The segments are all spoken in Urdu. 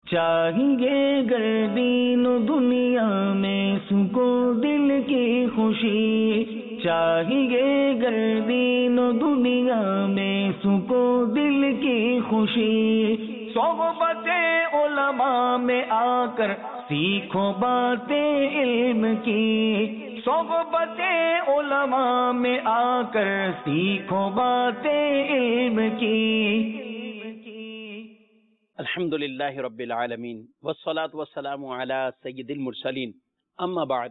چاہیے گردین و دنیا میں سکو دل کی خوشی، چاہیے گردین و دنیا میں سکو دل کی خوشی، صحبت علماء میں آ کر سیکھو باتیں علم کی، صحبت علماء میں آ کر سیکھو باتیں علم کی۔ الحمدللہ رب العالمین والصلاة والسلام علی سید المرسلین، اما بعد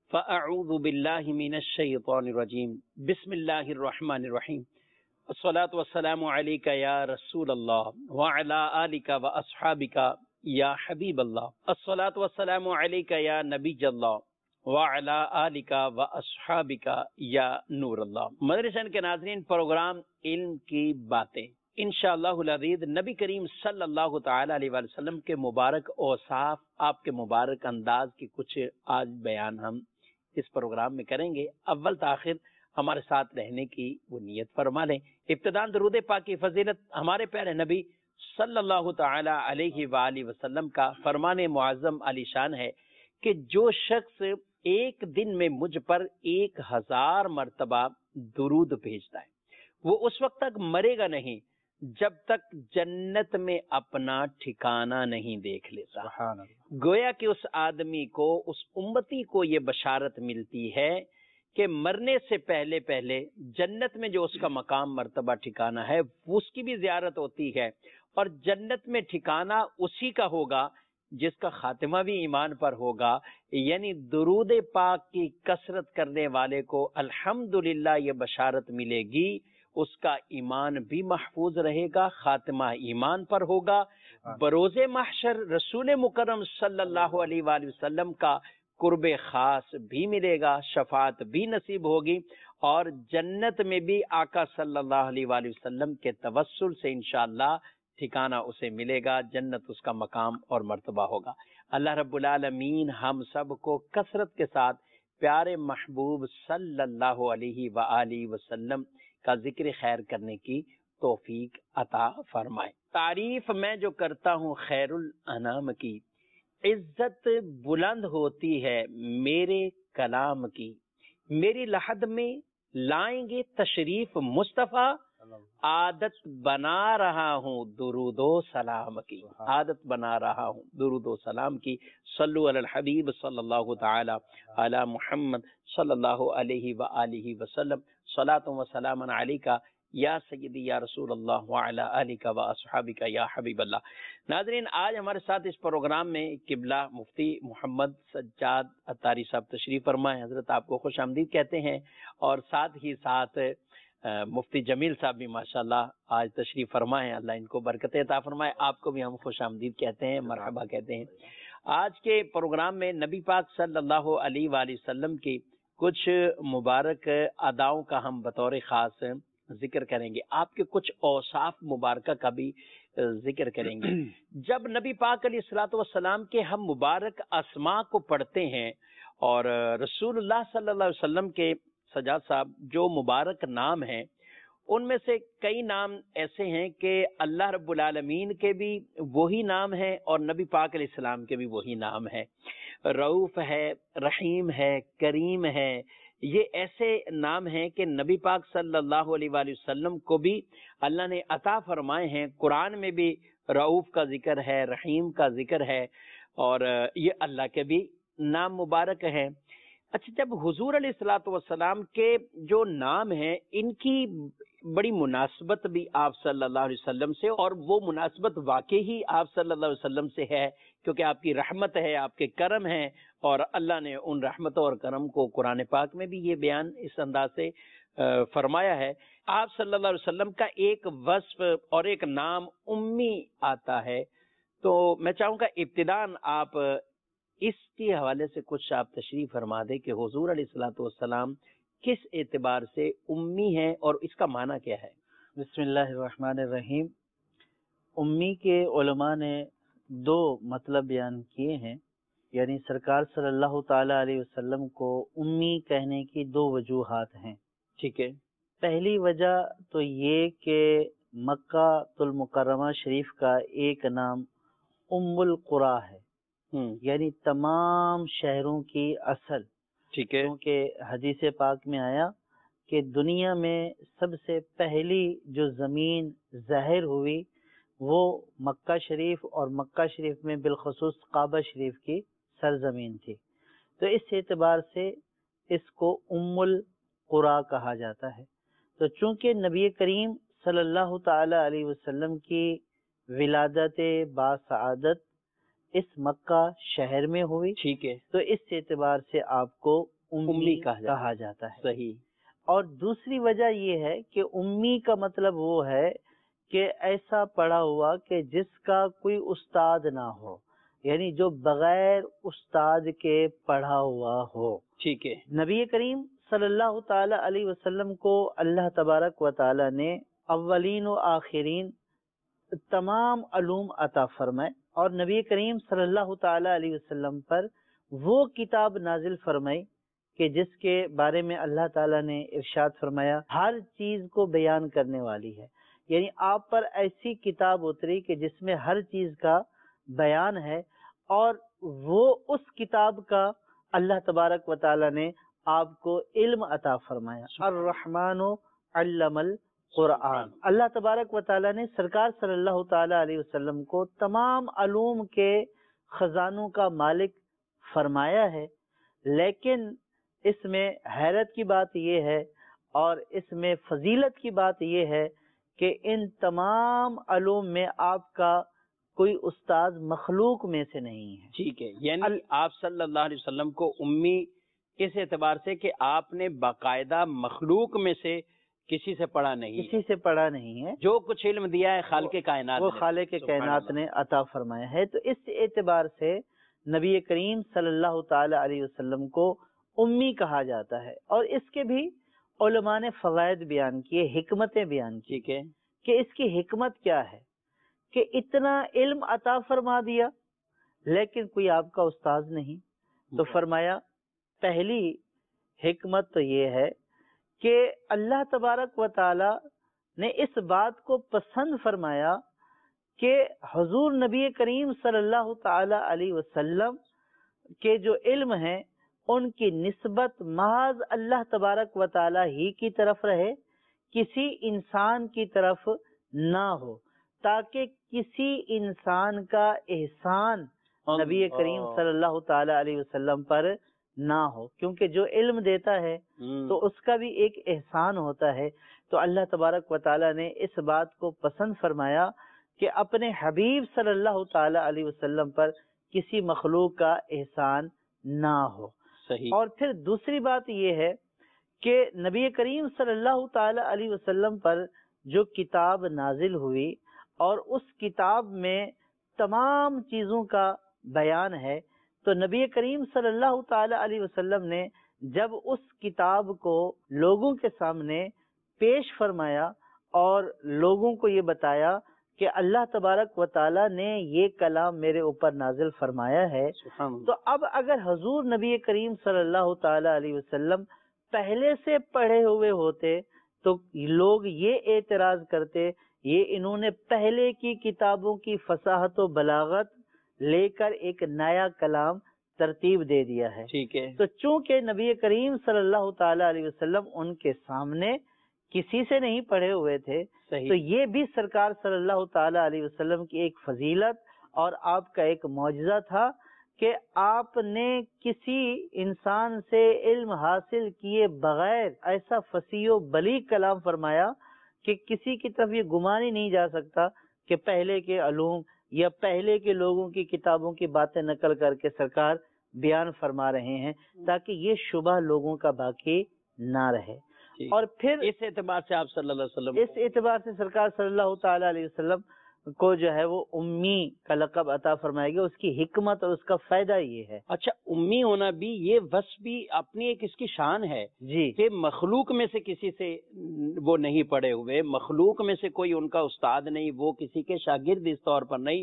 فاعوذ باللہ من الشیطان الرجیم، بسم اللہ الرحمن الرحیم، الصلاة والسلام علیک یا رسول اللہ وعلی آلک واصحابک یا حبیب اللہ، الصلاة والسلام علیک یا نبی اللہ وعلی آلک واصحابک یا نور اللہ۔ مدرسہ کے ناظرین، پروگرام علم کی باتیں انشاءاللہ العزیز نبی کریم صلی اللہ تعالی علیہ وآلہ وسلم کے مبارک اوصاف، آپ کے مبارک انداز کی کچھ آج بیان ہم اس پروگرام میں کریں گے۔ اول تاخیر ہمارے ساتھ رہنے کی وہ نیت فرما لیں۔ ابتداءً درود پاک کی فضیلت ہمارے پیارے نبی صلی اللہ تعالی علیہ وآلہ وسلم کا فرمان معظم علی شان ہے کہ جو شخص ایک دن میں مجھ پر 1000 مرتبہ درود بھیجتا ہے وہ اس وقت تک مرے گا نہیں جب تک جنت میں اپنا ٹھکانہ نہیں دیکھ لیتا۔ سبحان اللہ۔ گویا کہ اس آدمی کو، اس امتی کو یہ بشارت ملتی ہے کہ مرنے سے پہلے پہلے جنت میں جو اس کا مقام مرتبہ ٹھکانہ ہے اس کی بھی زیارت ہوتی ہے، اور جنت میں ٹھکانہ اسی کا ہوگا جس کا خاتمہ بھی ایمان پر ہوگا۔ یعنی درود پاک کی کثرت کرنے والے کو الحمدللہ یہ بشارت ملے گی، اس کا ایمان بھی محفوظ رہے گا، خاتمہ ایمان پر ہوگا، بروز محشر رسول مکرم صلی اللہ علیہ وآلہ وسلم کا قرب خاص بھی ملے گا، شفاعت بھی نصیب ہوگی، اور جنت میں بھی آقا صلی اللہ علیہ وآلہ وسلم کے توسل سے انشاءاللہ ٹھکانہ اسے ملے گا، جنت اس کا مقام اور مرتبہ ہوگا۔ اللہ رب العالمین ہم سب کو کثرت کے ساتھ پیارے محبوب صلی اللہ علیہ وآلہ وسلم کا ذکر خیر کرنے کی توفیق عطا فرمائے۔ تعریف میں جو کرتا ہوں خیر الانام کی، عزت بلند ہوتی ہے میرے کلام کی، میری لحد میں لائیں گے تشریف مصطفیٰ، عادت بنا رہا ہوں درود و سلام کی، عادت بنا رہا ہوں درود و سلام کی۔ صلو علی الحبیب صلی اللہ تعالی علی محمد صلی اللہ علیہ وآلہ وسلم، صلاۃ و سلام علیکہ یا سیدی یا رسول اللہ وعلی آلک واصحابک یا حبیب اللہ۔ ناظرین، آج ہمارے ساتھ اس پروگرام میں قبلہ مفتی محمد سجاد عطاری صاحب تشریف فرما ہے۔ حضرت آپ کو خوش آمدید کہتے ہیں، اور ساتھ ہی ساتھ مفتی جمیل صاحب بھی ماشاءاللہ آج تشریف فرما ہے، اللہ ان کو برکت عطا فرمائے۔ آپ کو بھی ہم خوش آمدید کہتے ہیں، مرحبا کہتے ہیں۔ آج کے پروگرام میں نبی پاک صلی اللہ علیہ وآلہ وسلم کی کچھ مبارک اداؤں کا ہم بطور خاص ذکر کریں گے، آپ کے کچھ اوصاف مبارکہ کا بھی ذکر کریں گے۔ جب نبی پاک علیہ الصلوۃ والسلام کے ہم مبارک اسماء کو پڑھتے ہیں، اور رسول اللہ صلی اللہ علیہ وسلم کے سجاد صاحب جو مبارک نام ہیں ان میں سے کئی نام ایسے ہیں کہ اللہ رب العالمین کے بھی وہی نام ہیں اور نبی پاک علیہ السلام کے بھی وہی نام ہیں۔ رؤوف ہے، رحیم ہے، کریم ہے، یہ ایسے نام ہیں کہ نبی پاک صلی اللہ علیہ وآلہ وسلم کو بھی اللہ نے عطا فرمائے ہیں۔ قرآن میں بھی رؤوف کا ذکر ہے، رحیم کا ذکر ہے، اور یہ اللہ کے بھی نام مبارک ہیں۔ اچھا، جب حضور علیہ الصلوۃ والسلام کے جو نام ہیں ان کی بڑی مناسبت بھی آپ صلی اللہ علیہ وسلم سے، اور وہ مناسبت واقعی ہی آپ صلی اللہ علیہ وسلم سے ہے، کیونکہ آپ کی رحمت ہے، آپ کے کرم ہیں، اور اللہ نے ان رحمتوں اور کرم کو قرآن پاک میں بھی یہ بیان اس انداز سے فرمایا ہے۔ آپ صلی اللہ علیہ وسلم کا ایک وصف اور ایک نام امی آتا ہے، تو میں چاہوں گا ابتداً آپ اس کے حوالے سے کچھ آپ تشریف فرما دیں کہ حضور علیہ الصلوۃ والسلام کس اعتبار سے امی ہیں اور اس کا معنی کیا ہے؟ بسم اللہ الرحمن الرحیم۔ امی کے علماء نے 2 مطلب بیان کیے ہیں، یعنی سرکار صلی اللہ تعالی علیہ وسلم کو امی کہنے کی 2 وجوہات ہیں۔ ٹھیک ہے۔ پہلی وجہ تو یہ کہ مکہ المکرمہ شریف کا ایک نام ام القرا ہے، یعنی تمام شہروں کی اصل. ٹھیک ہے. کیونکہ حدیث پاک میں آیا کہ دنیا میں سب سے پہلی جو زمین ظاہر ہوئی وہ مکہ شریف، اور مکہ شریف میں بالخصوص کعبہ شریف کی سرزمین تھی. تو اس اعتبار سے اس کو ام القرا کہا جاتا ہے. تو چونکہ نبی کریم صلی اللہ تعالی علیہ وسلم کی ولادت باسعادت اس مکہ شہر میں ہوئی، ٹھیک ہے، تو اس اعتبار سے آپ کو امی کہا جاتا ہے. صحیح. اور دوسری وجہ یہ ہے کہ امی کا مطلب وہ ہے کہ ایسا پڑھا ہوا کہ جس کا کوئی استاد نہ ہو، یعنی جو بغیر استاد کے پڑھا ہوا ہو. ٹھیک ہے. نبی کریم صلی اللہ تعالی علیہ وسلم کو اللہ تبارک و تعالی نے اولین و آخرین تمام علوم عطا فرمائے، اور نبی کریم صلی اللہ تعالی علیہ وسلم پر وہ کتاب نازل فرمائی کہ جس کے بارے میں اللہ تعالیٰ نے ارشاد فرمایا ہر چیز کو بیان کرنے والی ہے. یعنی آپ پر ایسی کتاب اتری کہ جس میں ہر چیز کا بیان ہے، اور وہ اس کتاب کا اللہ تبارک و تعالیٰ نے آپ کو علم عطا فرمایا. الرحمن علم القرآن. اللہ تبارک و تعالیٰ نے سرکار صلی اللہ تعالی علیہ وسلم کو تمام علوم کے خزانوں کا مالک فرمایا ہے. لیکن اس میں حیرت کی بات یہ ہے اور اس میں فضیلت کی بات یہ ہے کہ ان تمام علوم میں آپ کا کوئی استاد مخلوق میں سے نہیں ہے. ٹھیک ہے. یعنی آپ صلی اللہ علیہ وسلم کو امی اس اعتبار سے کہ آپ نے باقاعدہ مخلوق میں سے کسی سے پڑھا نہیں ہے. جو کچھ علم دیا ہے خالق کائنات، وہ خالق کائنات نے عطا فرمایا ہے. تو اس اعتبار سے نبی کریم صلی اللہ تعالی علیہ وسلم کو امی کہا جاتا ہے. اور اس کے بھی علماء نے فوائد بیان کیے، حکمتیں بیان کی. ٹھیک ہے. کہ اس کی حکمت کیا ہے کہ اتنا علم عطا فرما دیا لیکن کوئی آپ کا استاد نہیں. تو فرمایا پہلی حکمت تو یہ ہے کہ اللہ تبارک و تعالی نے اس بات کو پسند فرمایا کہ حضور نبی کریم صلی اللہ تعالی علیہ وسلم کے جو علم ہیں ان کی نسبت محض اللہ تبارک و تعالی ہی کی طرف رہے، کسی انسان کی طرف نہ ہو، تاکہ کسی انسان کا احسان نبی کریم صلی اللہ تعالی علیہ وسلم پر نہ ہو. کیونکہ جو علم دیتا ہے تو اس کا بھی ایک احسان ہوتا ہے. تو اللہ تبارک و تعالی نے اس بات کو پسند فرمایا کہ اپنے حبیب صلی اللہ تعالی علیہ وسلم پر کسی مخلوق کا احسان نہ ہو. صحیح. اور پھر دوسری بات یہ ہے کہ نبی کریم صلی اللہ تعالی علیہ وسلم پر جو کتاب نازل ہوئی اور اس کتاب میں تمام چیزوں کا بیان ہے، تو نبی کریم صلی اللہ تعالی علیہ وسلم نے جب اس کتاب کو لوگوں کے سامنے پیش فرمایا اور لوگوں کو یہ بتایا کہ اللہ تبارک و تعالی نے یہ کلام میرے اوپر نازل فرمایا ہے، تو اب اگر حضور نبی کریم صلی اللہ تعالی علیہ وسلم پہلے سے پڑھے ہوئے ہوتے تو لوگ یہ اعتراض کرتے یہ انہوں نے پہلے کی کتابوں کی فصاحت و بلاغت لے کر ایک نیا کلام ترتیب دے دیا ہے. ٹھیک ہے. تو چونکہ نبی کریم صلی اللہ تعالی علیہ وسلم ان کے سامنے کسی سے نہیں پڑھے ہوئے تھے، تو یہ بھی سرکار صلی اللہ تعالی علیہ وسلم کی ایک فضیلت اور آپ کا ایک معجزہ تھا کہ آپ نے کسی انسان سے علم حاصل کیے بغیر ایسا فصیح و بلیغ کلام فرمایا کہ کسی کی طرف یہ گمان ہی نہیں جا سکتا کہ پہلے کے علوم یا پہلے کے لوگوں کی کتابوں کی باتیں نقل کر کے سرکار بیان فرما رہے ہیں، تاکہ یہ شبہ لوگوں کا باقی نہ رہے. اور پھر اس اعتبار سے آپ صلی اللہ علیہ وسلم اس اعتبار سے سرکار صلی اللہ تعالی علیہ وسلم کو جو ہے وہ امی کا لقب عطا فرمائے گا. اس کی حکمت اور اس کا فائدہ یہ ہے. اچھا، امی ہونا بھی یہ وصف بھی اپنی ایک اس کی شان ہے جی کہ مخلوق میں سے کسی سے وہ نہیں پڑھے ہوئے، مخلوق میں سے کوئی ان کا استاد نہیں، وہ کسی کے شاگرد اس طور پر نہیں،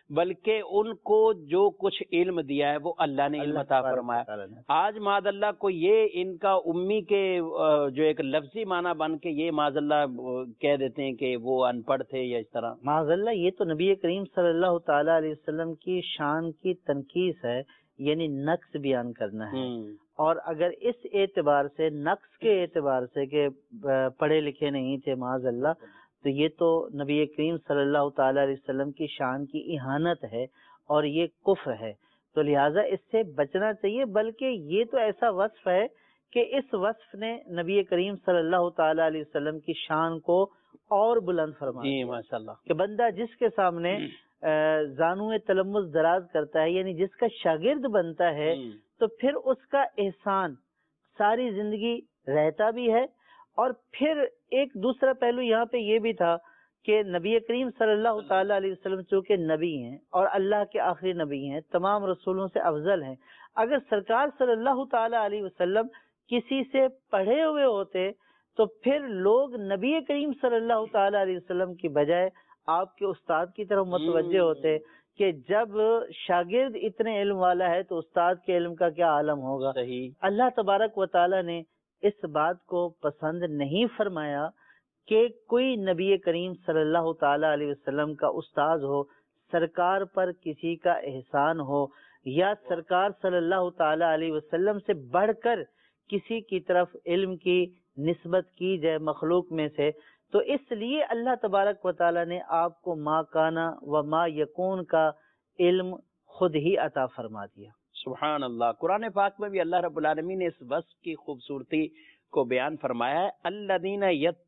بلکہ ان کو جو کچھ علم دیا ہے وہ اللہ نے علم عطا فرمایا۔ آج معاذ اللہ کو یہ ان کا امی کے جو ایک لفظی معنی بن کے یہ معاذ اللہ کہہ دیتے ہیں کہ وہ ان پڑھ تھے یا اس طرح۔ معاذ اللہ یہ تو نبی کریم صلی اللہ تعالی علیہ وسلم کی شان کی تنقیص ہے، یعنی نقص بیان کرنا ہے۔ اور اگر اس اعتبار سے، نقص کے اعتبار سے کہ پڑھے لکھے نہیں تھے معاذ اللہ، تو یہ تو نبی کریم صلی اللہ تعالی علیہ وسلم کی شان کی اہانت ہے اور یہ کفر ہے، تو لہٰذا اس سے بچنا چاہیے۔ بلکہ یہ تو ایسا وصف ہے کہ اس وصف نے نبی کریم صلی اللہ تعالی علیہ وسلم کی شان کو اور بلند فرمایا ماشاء اللہ، کہ بندہ جس کے سامنے زانو تلمس دراز کرتا ہے، یعنی جس کا شاگرد بنتا ہے، تو پھر اس کا احسان ساری زندگی رہتا بھی ہے۔ اور پھر ایک دوسرا پہلو یہاں پہ یہ بھی تھا کہ نبی کریم صلی اللہ تعالی علیہ وسلم چونکہ نبی ہیں اور اللہ کے آخری نبی ہیں، تمام رسولوں سے افضل ہیں، اگر سرکار صلی اللہ تعالی علیہ وسلم کسی سے پڑھے ہوئے ہوتے تو پھر لوگ نبی کریم صلی اللہ تعالی علیہ وسلم کی بجائے آپ کے استاد کی طرف متوجہ ہوتے کہ جب شاگرد اتنے علم والا ہے تو استاد کے علم کا کیا عالم ہوگا۔ صحیح۔ اللہ تبارک و تعالی نے اس بات کو پسند نہیں فرمایا کہ کوئی نبی کریم صلی اللہ تعالی علیہ وسلم کا استاذ ہو، سرکار پر کسی کا احسان ہو، یا سرکار صلی اللہ تعالی علیہ وسلم سے بڑھ کر کسی کی طرف علم کی نسبت کی جائے مخلوق میں سے۔ تو اس لیے اللہ تبارک و تعالی نے آپ کو ما کانا و ما یکون کا علم خود ہی عطا فرما دیا۔ سبحان اللہ۔ قرآن پاک میں بھی اللہ رب العالمین نے اس وصف کی خوبصورتی کو بیان فرمایا ہے، الذین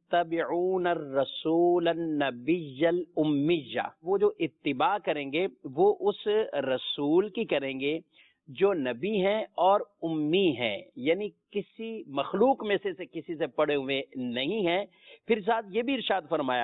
یتبعون الرسول النبی الامیہ، وہ جو اتباع کریں گے وہ اس رسول کی کریں گے جو نبی ہیں اور امی ہیں، یعنی کسی مخلوق میں سے کسی سے پڑھے ہوئے نہیں ہیں۔ پھر ساتھ یہ بھی ارشاد فرمایا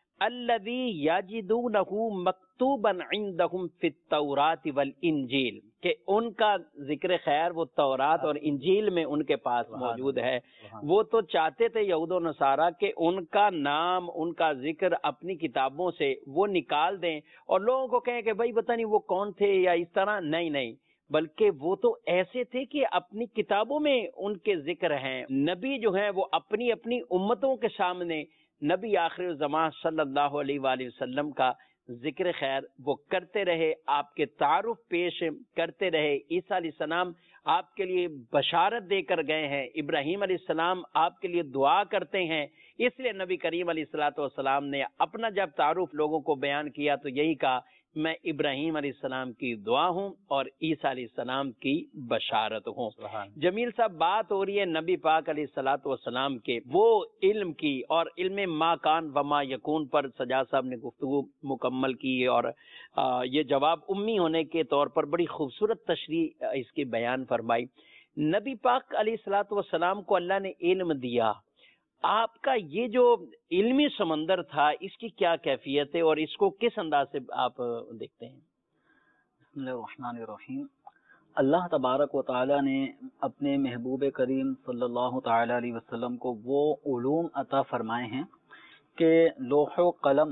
الذی یجدونہ مکتوبا عندہم فی التوراۃ والانجیل، کہ ان کا ذکر خیر وہ تورات اور انجیل میں ان کے پاس موجود ہے۔ وہ تو چاہتے تھے یہود و نصارہ کہ ان کا نام، ان کا ذکر اپنی کتابوں سے وہ نکال دیں اور لوگوں کو کہیں کہ بھائی پتہ نہیں وہ کون تھے یا اس طرح، نہیں، بلکہ وہ تو ایسے تھے کہ اپنی کتابوں میں ان کے ذکر ہیں۔ نبی جو ہیں وہ اپنی اپنی امتوں کے سامنے نبی آخر الزمان صلی اللہ علیہ وآلہ وسلم کا ذکر خیر وہ کرتے رہے، آپ کے تعارف پیش کرتے رہے۔ عیسیٰ علیہ السلام آپ کے لیے بشارت دے کر گئے ہیں، ابراہیم علیہ السلام آپ کے لیے دعا کرتے ہیں، اس لیے نبی کریم علیہ الصلوۃ والسلام نے اپنا جب تعارف لوگوں کو بیان کیا تو یہی کہا میں ابراہیم علیہ السلام کی دعا ہوں اور عیسیٰ علیہ السلام کی بشارت ہوں۔ جمیل صاحب، بات ہو رہی ہے نبی پاک علیہ الصلوۃ والسلام کے وہ علم کی، اور علم ما کان و ما یکون پر سجاد صاحب نے گفتگو مکمل کی، اور یہ جواب امی ہونے کے طور پر بڑی خوبصورت تشریح اس کی بیان فرمائی۔ نبی پاک علیہ الصلوۃ والسلام کو اللہ نے علم دیا، آپ کا یہ جو علمی سمندر تھا اس کی کیا کیفیت ہے اور اس کو کس انداز سے آپ دیکھتے ہیں؟ بسم اللہ الرحمن الرحیم۔ اللہ تبارک و تعالی نے اپنے محبوب کریم صلی اللہ تعالی علیہ وسلم کو وہ علوم عطا فرمائے ہیں کہ لوح و قلم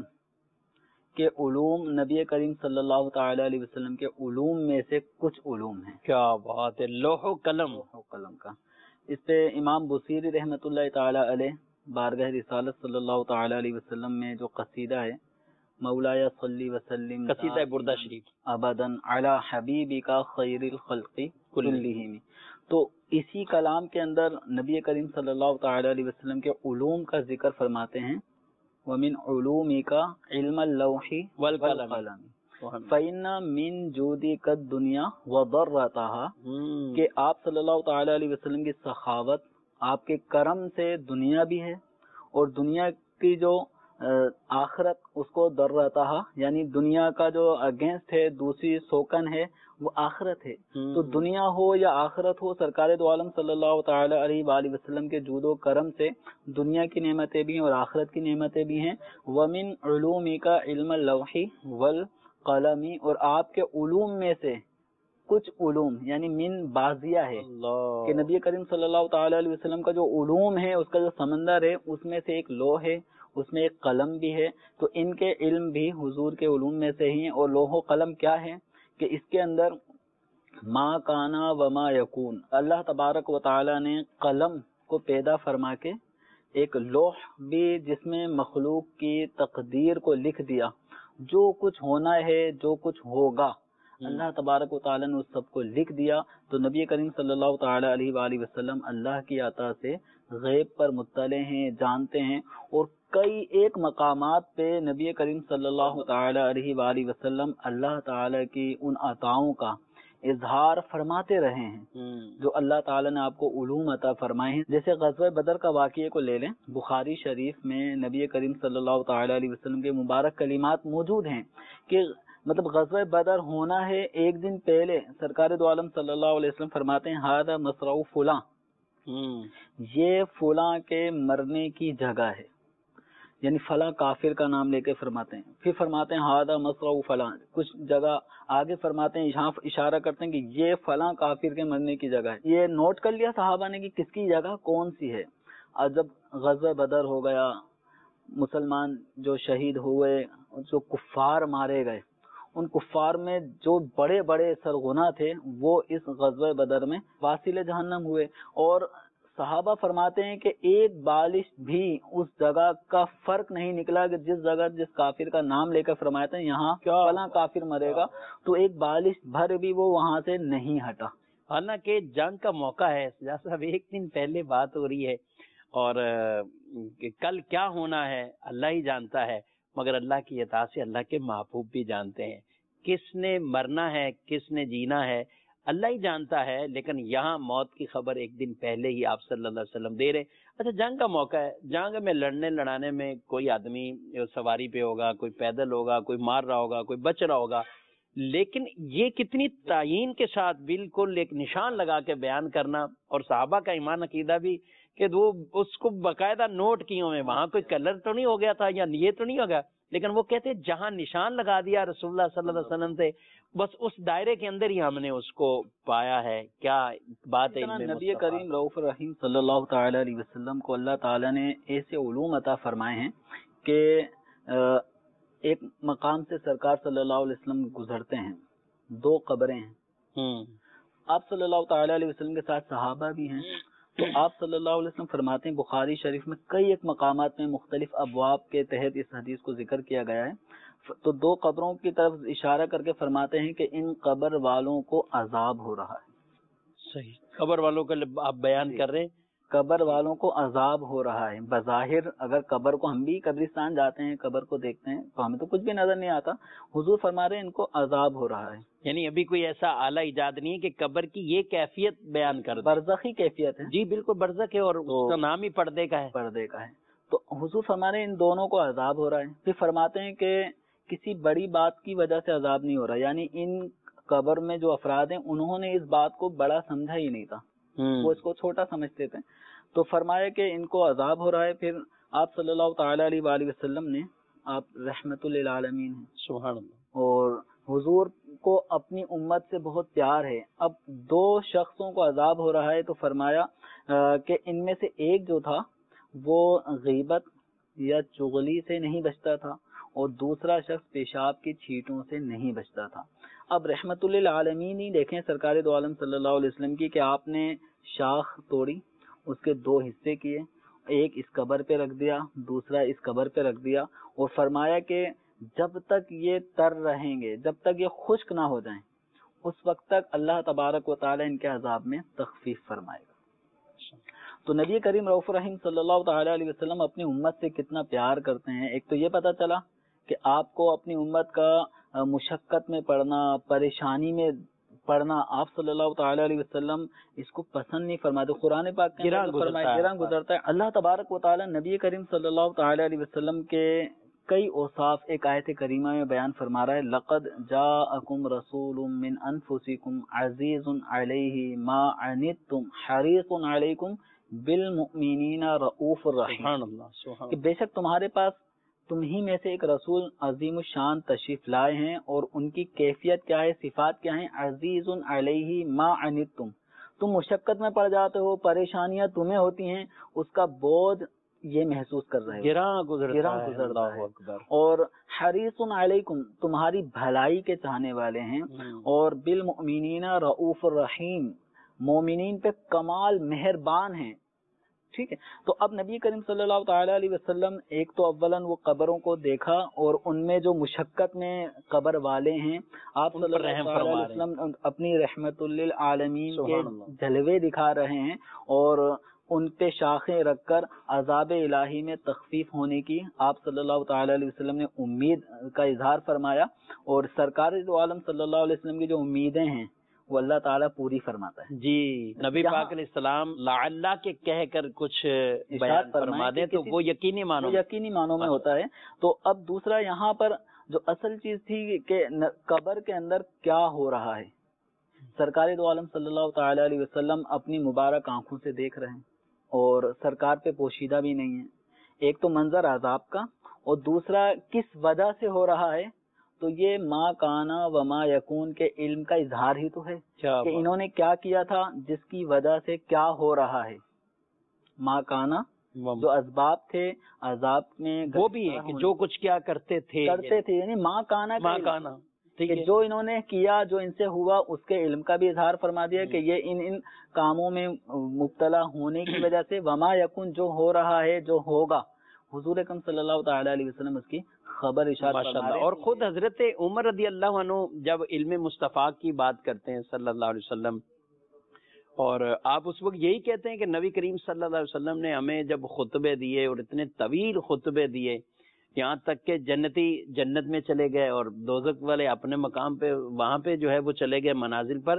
کے علوم نبی کریم صلی اللہ تعالی علیہ وسلم کے علوم میں سے کچھ علوم ہیں۔ کیا بات ہے، لوح و قلم کا اس پہ امام بصیری رحمۃ اللہ تعالی علیہ بارگاہ رسالت صلی اللہ تعالی علیہ وسلم میں جو قصیدہ ہے مولایا صلی وسلم قصیدہ بردہ شریف ابداً علی حبیبک خیر الخلق کلہم، تو اسی کلام کے اندر نبی کریم صلی اللہ تعالی علیہ وسلم کے علوم کا ذکر فرماتے ہیں، ومن علومک علم اللوح والقلم فَإِنَّ مِن جُودِكَ الدُّنْيَا وَضَرَّتَهَا، کہ آپ صلی اللہ تعالی علیہ وسلم کی سخاوت، آپ کے کرم سے دنیا بھی ہے اور دنیا کی جو آخرت اس کو درتہا، یعنی دنیا کا جو اگینسٹ ہے، دوسری سوکن ہے، وہ آخرت ہے۔ تو دنیا ہو یا آخرت ہو، سرکار دو عالم صلی اللہ تعالی علیہ وآلہ وسلم کے جود و کرم سے دنیا کی نعمتیں بھی ہیں اور آخرت کی نعمتیں بھی ہیں۔ وَمِن عُلُومِكَ عِلْمَ اللَّوْحِ والقلمی، اور آپ کے علوم میں سے کچھ علوم یعنی من بازیہ ہے کہ نبی کریم صلی اللہ تعالی علیہ وسلم کا جو علوم ہے، اس کا جو سمندر ہے، اس میں سے ایک لوح ہے، اس میں ایک قلم بھی ہے. تو ان کے علم بھی حضور کے علوم میں سے ہی ہیں. اور لوح و قلم کیا ہے کہ اس کے اندر ما کانا وما یکون، اللہ تبارک و تعالی نے قلم کو پیدا فرما کے ایک لوح بھی جس میں مخلوق کی تقدیر کو لکھ دیا، جو کچھ ہونا ہے جو کچھ ہوگا اللہ تبارک و تعالی نے اس سب کو لکھ دیا. تو نبی کریم صلی اللہ تعالی علیہ وآلہ وسلم اللہ کی عطا سے غیب پر مطلع ہیں، جانتے ہیں. اور کئی ایک مقامات پہ نبی کریم صلی اللہ تعالی علیہ وآلہ وسلم اللہ تعالی کی ان عطاؤں کا اظہار فرماتے رہے ہیں جو اللہ تعالیٰ نے آپ کو علوم عطا فرمائے ہیں. جیسے غزوہ بدر کا واقعے کو لے لیں، بخاری شریف میں نبی کریم صلی اللہ تعالیٰ علیہ وسلم کے مبارک کلمات موجود ہیں کہ مطلب غزوہ بدر ہونا ہے ایک دن پہلے سرکار دو عالم صلی اللہ علیہ وسلم فرماتے ہیں ہذا مصرع فلاں، یہ فلاں کے مرنے کی جگہ ہے، یعنی فلاں کافر کا نام لے کے فرماتے ہیں. پھر فرماتے ہیں ہذا مصرع فلاں، کچھ جگہ آگے فرماتے ہیں، یہاں اشارہ کرتے ہیں کہ یہ فلاں کافر کے مرنے کی جگہ ہے. یہ نوٹ کر لیا صحابہ نے کہ کس کی جگہ کون سی ہے. اور جب غزوہ بدر ہو گیا، مسلمان جو شہید ہوئے، جو کفار مارے گئے، ان کفار میں جو بڑے بڑے سرغنہ تھے وہ اس غزوہ بدر میں واصل جہنم ہوئے. اور صحابہ فرماتے ہیں کہ ایک بالش بھی اس جگہ کا فرق نہیں نکلا کہ جس جگہ جس کافر کا نام لے کر فرماتے ہیں یہاں فلاں کافر مرے گا، تو ایک بالش بھر بھی وہ وہاں سے نہیں ہٹا. حالانکہ جنگ کا موقع ہے سجاد صاحب، ایک دن پہلے بات ہو رہی ہے اور کل کیا ہونا ہے اللہ ہی جانتا ہے، مگر اللہ کی عطا سے اللہ کے محبوب بھی جانتے ہیں. کس نے مرنا ہے کس نے جینا ہے اللہ ہی جانتا ہے. لیکن یہاں موت کی خبر ایک دن پہلے ہی آپ صلی اللہ علیہ وسلم دے رہے. اچھا، جنگ کا موقع ہے، جنگ میں لڑانے میں کوئی آدمی سواری پہ ہوگا، کوئی پیدل ہوگا، کوئی مار رہا ہوگا، کوئی بچ رہا ہوگا، لیکن یہ کتنی تعین کے ساتھ بالکل ایک نشان لگا کے بیان کرنا. اور صحابہ کا ایمان عقیدہ بھی کہ وہ اس کو باقاعدہ نوٹ کیے ہوئے، وہاں کوئی کلر تو نہیں ہو گیا تھا یا یہ تو نہیں ہو گیا، لیکن وہ کہتے جہاں نشان لگا دیا رسول اللہ صلی اللہ علیہ وسلم سے، بس اس دائرے کے اندر ہی ہم نے اس کو پایا ہے. کیا بات ہے. نبی کریم رؤوف الرحیم صلی اللہ تعالی علیہ وسلم کو اللہ تعالیٰ نے ایسے علوم عطا فرمائے ہیں کہ ایک مقام سے سرکار صلی اللہ علیہ وسلم گزرتے ہیں، دو قبریں ہیں، آپ صلی اللہ تعالی علیہ وسلم کے ساتھ صحابہ بھی ہیں. تو آپ صلی اللہ علیہ وسلم فرماتے ہیں، بخاری شریف میں کئی ایک مقامات میں مختلف ابواب کے تحت اس حدیث کو ذکر کیا گیا ہے. تو دو قبروں کی طرف اشارہ کر کے فرماتے ہیں کہ ان قبر والوں کو عذاب ہو رہا ہے. صحیح، قبر والوں کا آپ بیان کر رہے ہیں، قبر والوں کو عذاب ہو رہا ہے. بظاہر اگر قبر کو، ہم بھی قبرستان جاتے ہیں قبر کو دیکھتے ہیں تو ہمیں تو کچھ بھی نظر نہیں آتا، حضور فرما رہے ہیں ان کو عذاب ہو رہا ہے. یعنی ابھی کوئی ایسا اعلیٰ ایجاد نہیں ہے کہ قبر کی یہ کیفیت بیان کر دے. برزخی کیفیت ہے. جی بالکل برزخ ہے، اور اس کا نام ہی پردے کا ہے. پردے کا ہے. تو حضور فرما رہے ہیں ان دونوں کو عذاب ہو رہا ہے. پھر فرماتے ہیں کہ کسی بڑی بات کی وجہ سے عذاب نہیں ہو رہا، یعنی ان قبر میں جو افراد ہیں انہوں نے اس بات کو بڑا سمجھا ہی نہیں تھا، وہ اس کو چھوٹا سمجھتے تھے. تو فرمایا کہ ان کو عذاب ہو رہا ہے. پھر آپ صلی اللہ تعالی علیہ وآلہ وسلم نے، آپ رحمت للعالمین ہیں، سبحان اللہ، اور حضور کو اپنی امت سے بہت پیار ہے. اب دو شخصوں کو عذاب ہو رہا ہے تو فرمایا کہ ان میں سے ایک جو تھا وہ غیبت یا چغلی سے نہیں بچتا تھا اور دوسرا شخص پیشاب کی چھینٹوں سے نہیں بچتا تھا. اب رحمت للعالمین ہی دیکھیں سرکار دو عالم صلی اللہ علیہ وسلم کی کہ آپ نے شاخ توڑی، اس کے دو حصے کیے، ایک اس قبر پہ رکھ دیا، دوسرا اس قبر پہ رکھ دیا، اور فرمایا کہ جب تک یہ تر رہیں گے، جب تک یہ خشک نہ ہو جائیں، اس وقت تک اللہ تبارک و تعالی ان کے عذاب میں تخفیف فرمائے گا. تو نبی کریم رؤوف الرحیم صلی اللہ تعالی علیہ وسلم اپنی امت سے کتنا پیار کرتے ہیں. ایک تو یہ پتہ چلا کہ آپ کو اپنی امت کا مشقت میں پڑھنا، پریشانی میں پڑھنا، آپ صلی اللہ تعالی علیہ وسلم اس کو پسند نہیں فرماتے. قرآن پاک کے گراں گزرتا ہے. اللہ تبارک و تعالی نبی کریم صلی اللہ تعالی علیہ وسلم کے کئی اوصاف ایک آیت کریمہ میں بیان فرما رہا ہے. لقد جاءکم رسول من انفسکم عزیز علیہ ما عنتم حریص علیکم بالمؤمنین رؤوف الرحیم. کہ بے شک تمہارے پاس تم ہی میں سے ایک رسول عظیم الشان تشریف لائے ہیں، اور ان کی کیفیت کیا ہے، صفات کیا ہیں. عزیز علیہ ما عنتم، تم مشقت میں پڑ جاتے ہو، پریشانیاں تمہیں ہوتی ہیں، اس کا بوجھ یہ محسوس کر رہے ہو، گراں گزرتا ہے۔ گزرتا اللہ ہے۔ اکبر۔ اور حریص علیکم، تمہاری بھلائی کے چاہنے والے ہیں، اور بالمؤمنین رؤوف الرحیم، مومنین پہ کمال مہربان ہیں۔ ٹھیک ہے، تو اب نبی کریم صلی اللہ تعالی علیہ وسلم ایک تو اولاً وہ قبروں کو دیکھا، اور ان میں جو مشقت میں قبر والے ہیں، آپ صلی اللہ تعالی علیہ وسلم اپنی رحمت للعالمین کے جلوے دکھا رہے ہیں، اور ان پہ شاخیں رکھ کر عذاب الہی میں تخفیف ہونے کی آپ صلی اللہ تعالی علیہ وسلم نے امید کا اظہار فرمایا، اور سرکار دو عالم صلی اللہ علیہ وسلم کی جو امیدیں ہیں وہ اللہ تعالیٰ پوری فرماتا ہے۔ جی، نبی پاک علیہ السلام لعلہ کے کہہ کر کچھ بیان فرما دیں تو وہ یقینی معنوں میں ہوتا ہے۔ تو اب دوسرا یہاں پر جو اصل چیز تھی کہ قبر کے اندر کیا ہو رہا ہے، سرکار دو عالم صلی اللہ تعالی علیہ وسلم اپنی مبارک آنکھوں سے دیکھ رہے ہیں، اور سرکار پہ پوشیدہ بھی نہیں ہے۔ ایک تو منظر عذاب کا، اور دوسرا کس وجہ سے ہو رہا ہے، تو یہ ما کانا و ما یکون کے علم کا اظہار ہی تو ہے کہ انہوں نے کیا کیا تھا جس کی وجہ سے کیا ہو رہا ہے۔ ما کانا جو اسباب تھے عذاب میں، وہ بھی ہے کہ جو کچھ کیا کرتے تھے، یعنی ما کانا کہ جو انہوں نے کیا، جو ان سے ہوا، اس کے علم کا بھی اظہار فرما دیا کہ یہ ان کاموں میں مبتلا ہونے کی وجہ سے، وما یکون جو ہو رہا ہے، جو ہوگا، حضور اکرم صلی اللہ تعالی علیہ وسلم اس کی خبر ارشاد فرما رہے ہیں۔ اور خود حضرت عمر رضی اللہ عنہ جب علم مصطفیٰ کی بات کرتے ہیں صلی اللہ علیہ وسلم، اور آپ اس وقت یہی کہتے ہیں کہ نبی کریم صلی اللہ علیہ وسلم نے ہمیں جب خطبے دیے، اور اتنے طویل خطبے دیے، یہاں تک کہ جنتی جنت میں چلے گئے اور دوزخ والے اپنے مقام پہ، وہاں پہ جو ہے وہ چلے گئے منازل پر،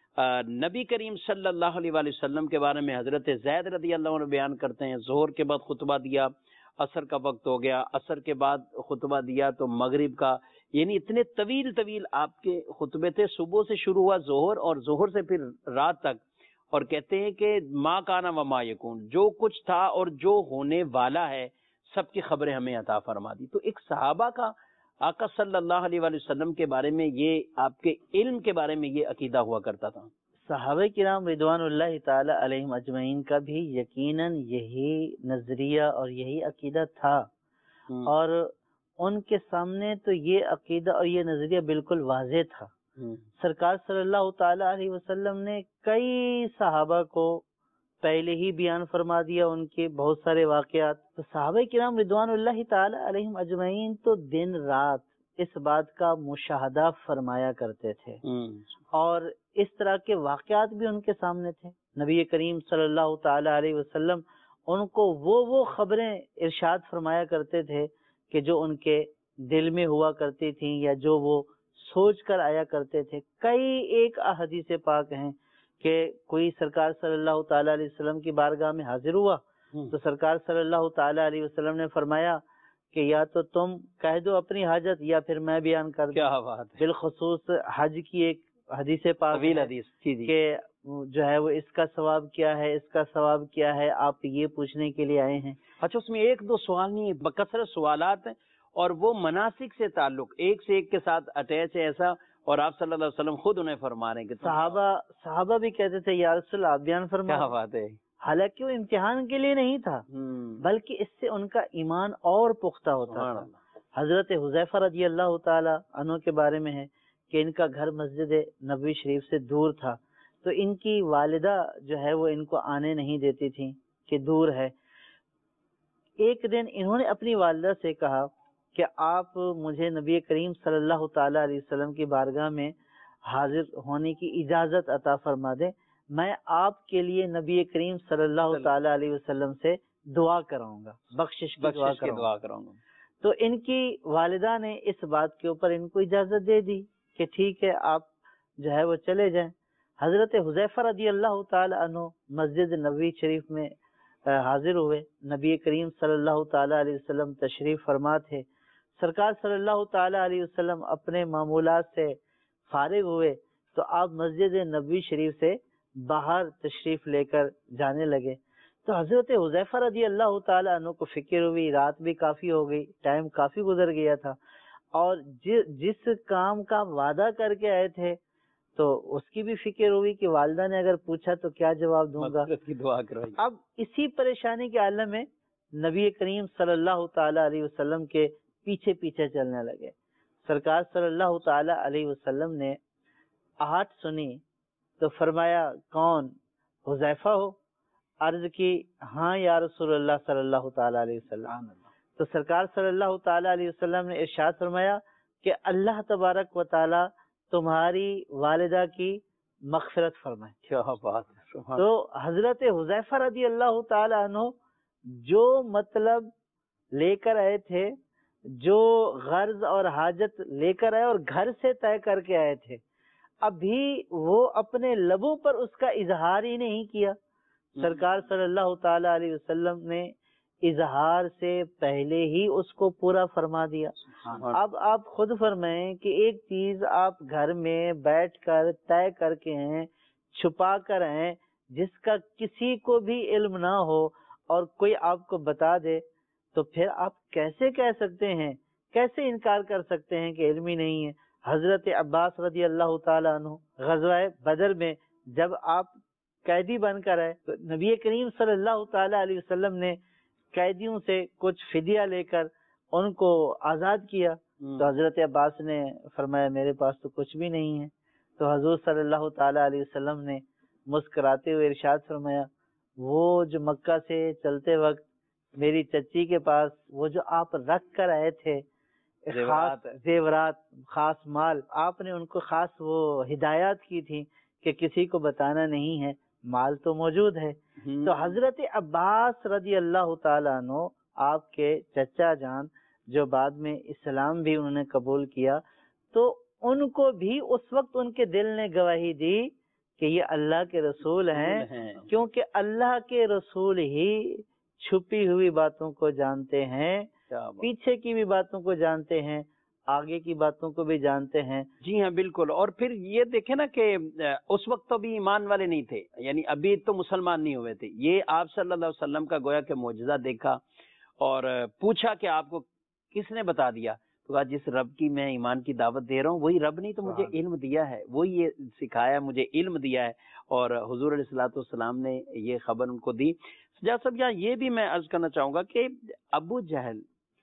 نبی کریم صلی اللہ علیہ وسلم کے بارے میں حضرت زید رضی اللہ عنہ بیان کرتے ہیں، ظہر کے بعد خطبہ دیا، عصر کا وقت ہو گیا، عصر کے بعد خطبہ دیا تو مغرب کا، یعنی اتنے طویل آپ کے خطبے تھے، صبح سے شروع ہوا ظہر، اور ظہر سے پھر رات تک، اور کہتے ہیں کہ ما کانا و ما یکون، جو کچھ تھا اور جو ہونے والا ہے سب کی خبریں ہمیں عطا فرما دی۔ تو ایک صحابہ کا آقا صلی اللہ علیہ وسلم کے بارے میں، یہ آپ کے علم کے بارے میں یہ عقیدہ ہوا کرتا تھا۔ صحابہ کرام رضوان اللہ تعالی علیہم اجمعین کا بھی یقیناً یہی نظریہ اور یہی عقیدہ تھا، اور ان کے سامنے تو یہ عقیدہ اور یہ نظریہ بالکل واضح تھا۔ سرکار صلی اللہ تعالی علیہ وسلم نے کئی صحابہ کو پہلے ہی بیان فرما دیا، ان کے بہت سارے واقعات۔ تو صحابہ کرام رضوان اللہ تعالی علیہم اجمعین تو دن رات اس بات کا مشاہدہ فرمایا کرتے تھے، اور اس طرح کے واقعات بھی ان کے سامنے تھے۔ نبی کریم صلی اللہ تعالی علیہ وسلم ان کو وہ خبریں ارشاد فرمایا کرتے تھے کہ جو ان کے دل میں ہوا کرتی تھیں، یا جو وہ سوچ کر آیا کرتے تھے۔ کئی ایک احادیث پاک ہیں کہ کوئی سرکار صلی اللہ تعالی علیہ وسلم کی بارگاہ میں حاضر ہوا تو سرکار صلی اللہ تعالی علیہ وسلم نے فرمایا کہ یا تو تم کہہ دو اپنی حاجت، یا پھر میں بیان کر دوں۔ کیا بات ہے۔ بالخصوص حج کی ایک حدیث پاک کہ جو ہے وہ اس کا ثواب کیا ہے، اس کا ثواب کیا ہے، آپ یہ پوچھنے کے لیے آئے ہیں۔ اچھا، اس میں ایک دو سوال نہیں، بکثرت سوالات ہیں، اور وہ مناسک سے تعلق ایک سے ایک کے ساتھ اٹیچ ہے ایسا، اور آپ صلی اللہ علیہ وسلم خود انہیں فرما رہے ہیں کہ صحابہ بھی کہتے تھے یا رسول اللہ آپ بیان فرما۔ کیا بات ہے۔ حالانکہ وہ امتحان کے لیے نہیں تھا، بلکہ اس سے ان کا ایمان اور پختہ ہوتا تھا۔ حضرت حذیفہ رضی اللہ تعالی عنہ کے بارے میں ہے کہ ان کا گھر مسجد نبوی شریف سے دور تھا، تو ان کی والدہ جو ہے وہ ان کو آنے نہیں دیتی تھی کہ دور ہے۔ ایک دن انہوں نے اپنی والدہ سے کہا کہ آپ مجھے نبی کریم صلی اللہ تعالی علیہ وسلم کی بارگاہ میں حاضر ہونے کی اجازت عطا فرما دیں، میں آپ کے لیے نبی کریم صلی اللہ تعالی علیہ وسلم سے دعا کراؤں گا، بخشش کی دعا کراؤں گا۔ تو ان کی والدہ نے اس بات کے اوپر ان کو اجازت دے دی کہ ٹھیک ہے آپ جو ہے وہ چلے جائیں۔ حضرت حذیفہ رضی اللہ تعالی عنہ مسجد نبوی شریف میں حاضر ہوئے، نبی کریم صلی اللہ تعالی علیہ وسلم تشریف فرما تھے۔ سرکار صلی اللہ تعالی علیہ وسلم اپنے معمولات سے فارغ ہوئے تو آپ مسجد نبوی شریف سے باہر تشریف لے کر جانے لگے۔ تو حضرت حذیفہ رضی اللہ تعالی عنہ کو فکر ہوئی، رات بھی کافی ہو گئی، ٹائم کافی گزر گیا تھا، اور جس کام کا وعدہ کر کے آئے تھے تو اس کی بھی فکر ہوئی کہ والدہ نے اگر پوچھا تو کیا جواب دوں گا۔ دعا کروائی۔ اب اسی پریشانی کے عالم میں نبی کریم صلی اللہ تعالی علیہ وسلم کے پیچھے پیچھے چلنے لگے. سرکار صلی اللہ تعالی علیہ وسلم نے آہٹ سنی تو فرمایا کون؟ حذیفہ ہو؟ عرض کی ہاں یا رسول اللہ صلی اللہ تعالی علیہ وسلم. تو سرکار صلی اللہ تعالی علیہ وسلم نے ارشاد فرمایا کہ اللہ تبارک و تعالی تمہاری والدہ کی مغفرت فرمائے. کیا بات ہے. تو حضرت حذیفہ رضی اللہ تعالی عنہ جو مطلب لے کر آئے تھے، جو غرض اور حاجت لے کر آئے اور گھر سے طے کر کے آئے تھے، ابھی وہ اپنے لبوں پر اس کا اظہار ہی نہیں کیا. سرکار صلی اللہ تعالی علیہ وسلم نے اظہار سے پہلے ہی اس کو پورا فرما دیا. اب آپ خود فرمائیں کہ ایک چیز آپ گھر میں بیٹھ کر طے کر کے ہیں، چھپا کر ہیں، جس کا کسی کو بھی علم نہ ہو اور کوئی آپ کو بتا دے، تو پھر آپ کیسے کہہ سکتے ہیں، کیسے انکار کر سکتے ہیں کہ علم ہی نہیں ہے. حضرت عباس رضی اللہ تعالیٰ عنہ غزوہ بدر میں جب آپ قیدی بن کر آئے تو نبی کریم صلی اللہ تعالی علیہ وسلم نے قیدیوں سے کچھ فدیہ لے کر ان کو آزاد کیا. تو حضرت عباس نے فرمایا میرے پاس تو کچھ بھی نہیں ہے. تو حضور صلی اللہ تعالی علیہ وسلم نے مسکراتے ہوئے ارشاد فرمایا وہ جو مکہ سے چلتے وقت میری چچی کے پاس وہ جو آپ رکھ کر آئے تھے خاص زیورات، خاص مال، آپ نے ان کو خاص وہ ہدایات کی تھی کہ کسی کو بتانا نہیں ہے، مال تو موجود ہے. تو حضرت عباس رضی اللہ تعالیٰ عنہ آپ کے چچا جان جو بعد میں اسلام بھی انہوں نے قبول کیا، تو ان کو بھی اس وقت ان کے دل نے گواہی دی کہ یہ اللہ کے رسول ہیں، کیونکہ اللہ کے رسول ہی چھپی ہوئی باتوں کو جانتے ہیں، پیچھے کی بھی باتوں کو جانتے ہیں، آگے کی باتوں کو بھی جانتے ہیں. جی ہاں بالکل. اور پھر یہ دیکھیں نا کہ اس وقت تو بھی ایمان والے نہیں تھے، یعنی ابھی تو مسلمان نہیں ہوئے تھے. یہ آپ صلی اللہ علیہ وسلم کا گویا کہ معجزہ دیکھا اور پوچھا کہ آپ کو کس نے بتا دیا؟ تو کہا جس رب کی میں ایمان کی دعوت دے رہا ہوں وہی رب نے تو مجھے علم دیا ہے، وہی یہ سکھایا، مجھے علم دیا ہے. اور حضور علیہ الصلوۃ والسلام نے یہ خبر ان کو دی. سجاد صاحب یہاں یہ بھی میں عرض کرنا چاہوں گا کہ ابو جہل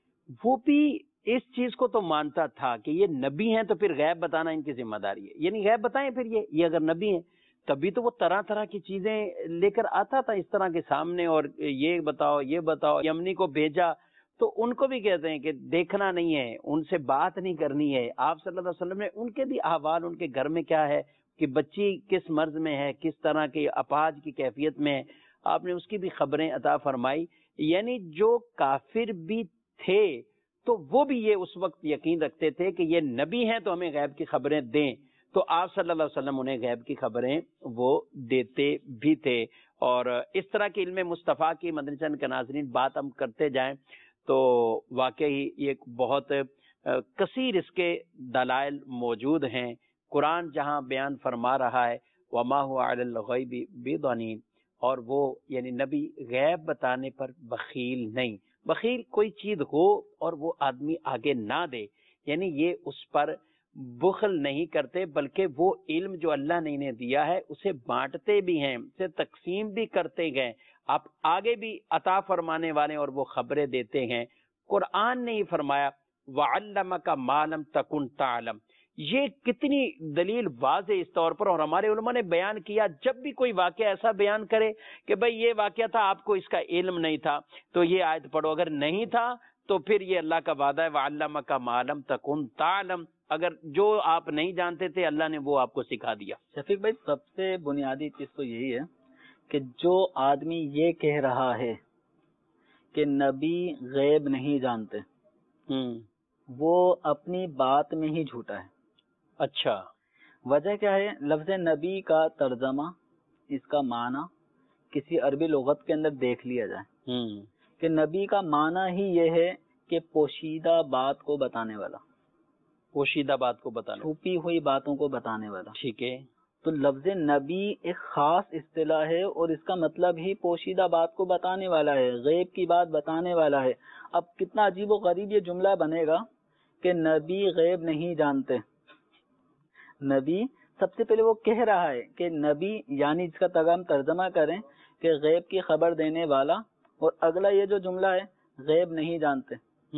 وہ بھی اس چیز کو تو مانتا تھا کہ یہ نبی ہیں تو پھر غیب بتانا ان کی ذمہ داری ہے، یعنی غیب بتائیں پھر یہ اگر نبی ہیں تبھی تو وہ طرح طرح کی چیزیں لے کر آتا تھا اس طرح کے سامنے، اور یہ بتاؤ یہ بتاؤ. یمنی کو بھیجا تو ان کو بھی کہتے ہیں کہ دیکھنا نہیں ہے، ان سے بات نہیں کرنی ہے. آپ صلی اللہ علیہ وسلم نے ان کے بھی احوال، ان کے گھر میں کیا ہے کہ بچی کس مرض میں ہے، کس طرح کے اپاہج کی کیفیت میں ہے، آپ نے اس کی بھی خبریں عطا فرمائی. یعنی جو کافر بھی تھے تو وہ بھی یہ اس وقت یقین رکھتے تھے کہ یہ نبی ہیں تو ہمیں غیب کی خبریں دیں. تو آپ صلی اللہ علیہ وسلم انہیں غیب کی خبریں وہ دیتے بھی تھے. اور اس طرح کے علم مصطفیٰ کی مدنی چینل کے ناظرین بات ہم کرتے جائیں تو واقعی یہ بہت کثیر اس کے دلائل موجود ہیں. قرآن جہاں بیان فرما رہا ہے وما هو علی الغیب بضنین، اور وہ یعنی نبی غیب بتانے پر بخیل نہیں. بخیل کوئی چیز ہو اور وہ آدمی آگے نہ دے، یعنی یہ اس پر بخل نہیں کرتے، بلکہ وہ علم جو اللہ نے انہیں دیا ہے اسے بانٹتے بھی ہیں، اسے تقسیم بھی کرتے گئے. آپ آگے بھی عطا فرمانے والے اور وہ خبریں دیتے ہیں. قرآن نے یہ فرمایا وَعَلَّمَكَ مَا لَمْ تَكُنْ تَعْلَمْ. یہ کتنی دلیل واضح اس طور پر، اور ہمارے علماء نے بیان کیا جب بھی کوئی واقعہ ایسا بیان کرے کہ بھئی یہ واقعہ تھا آپ کو اس کا علم نہیں تھا تو یہ آیت پڑھو، اگر نہیں تھا تو پھر یہ اللہ کا وعدہ ہے وَعَلَّمَكَ مَا لَمْ تَكُنْ تَعْلَمْ. اگر جو آپ نہیں جانتے تھے اللہ نے وہ آپ کو سکھا دیا. شفیق بھائی سب سے بنیادی چیز تو یہی ہے کہ جو آدمی یہ کہہ رہا ہے کہ نبی غیب نہیں جانتے وہ اپنی بات میں ہی جھوٹا ہے. اچھا، وجہ کیا ہے؟ لفظ نبی کا ترجمہ، اس کا معنی کسی عربی لغت کے اندر دیکھ لیا جائے کہ نبی کا معنی ہی یہ ہے کہ پوشیدہ بات کو بتانے والا، پوشیدہ بات کو بتانا، چھپی ہوئی باتوں کو بتانے والا. ٹھیک ہے. تو لفظ نبی ایک خاص اصطلاح ہے اور اس کا مطلب ہی پوشیدہ بات کو بتانے والا ہے، غیب کی بات بتانے والا ہے. اب کتنا عجیب و غریب یہ جملہ بنے گا کہ نبی غیب نہیں جانتے. نبی سب سے پہلے وہ کہہ رہا ہے کہ نبی یعنی جس کا ہم ترجمہ کریں کہ غیب کی خبر دینے والا اور اگلا یہ جو جملہ ہے غیب نہیں جانتے،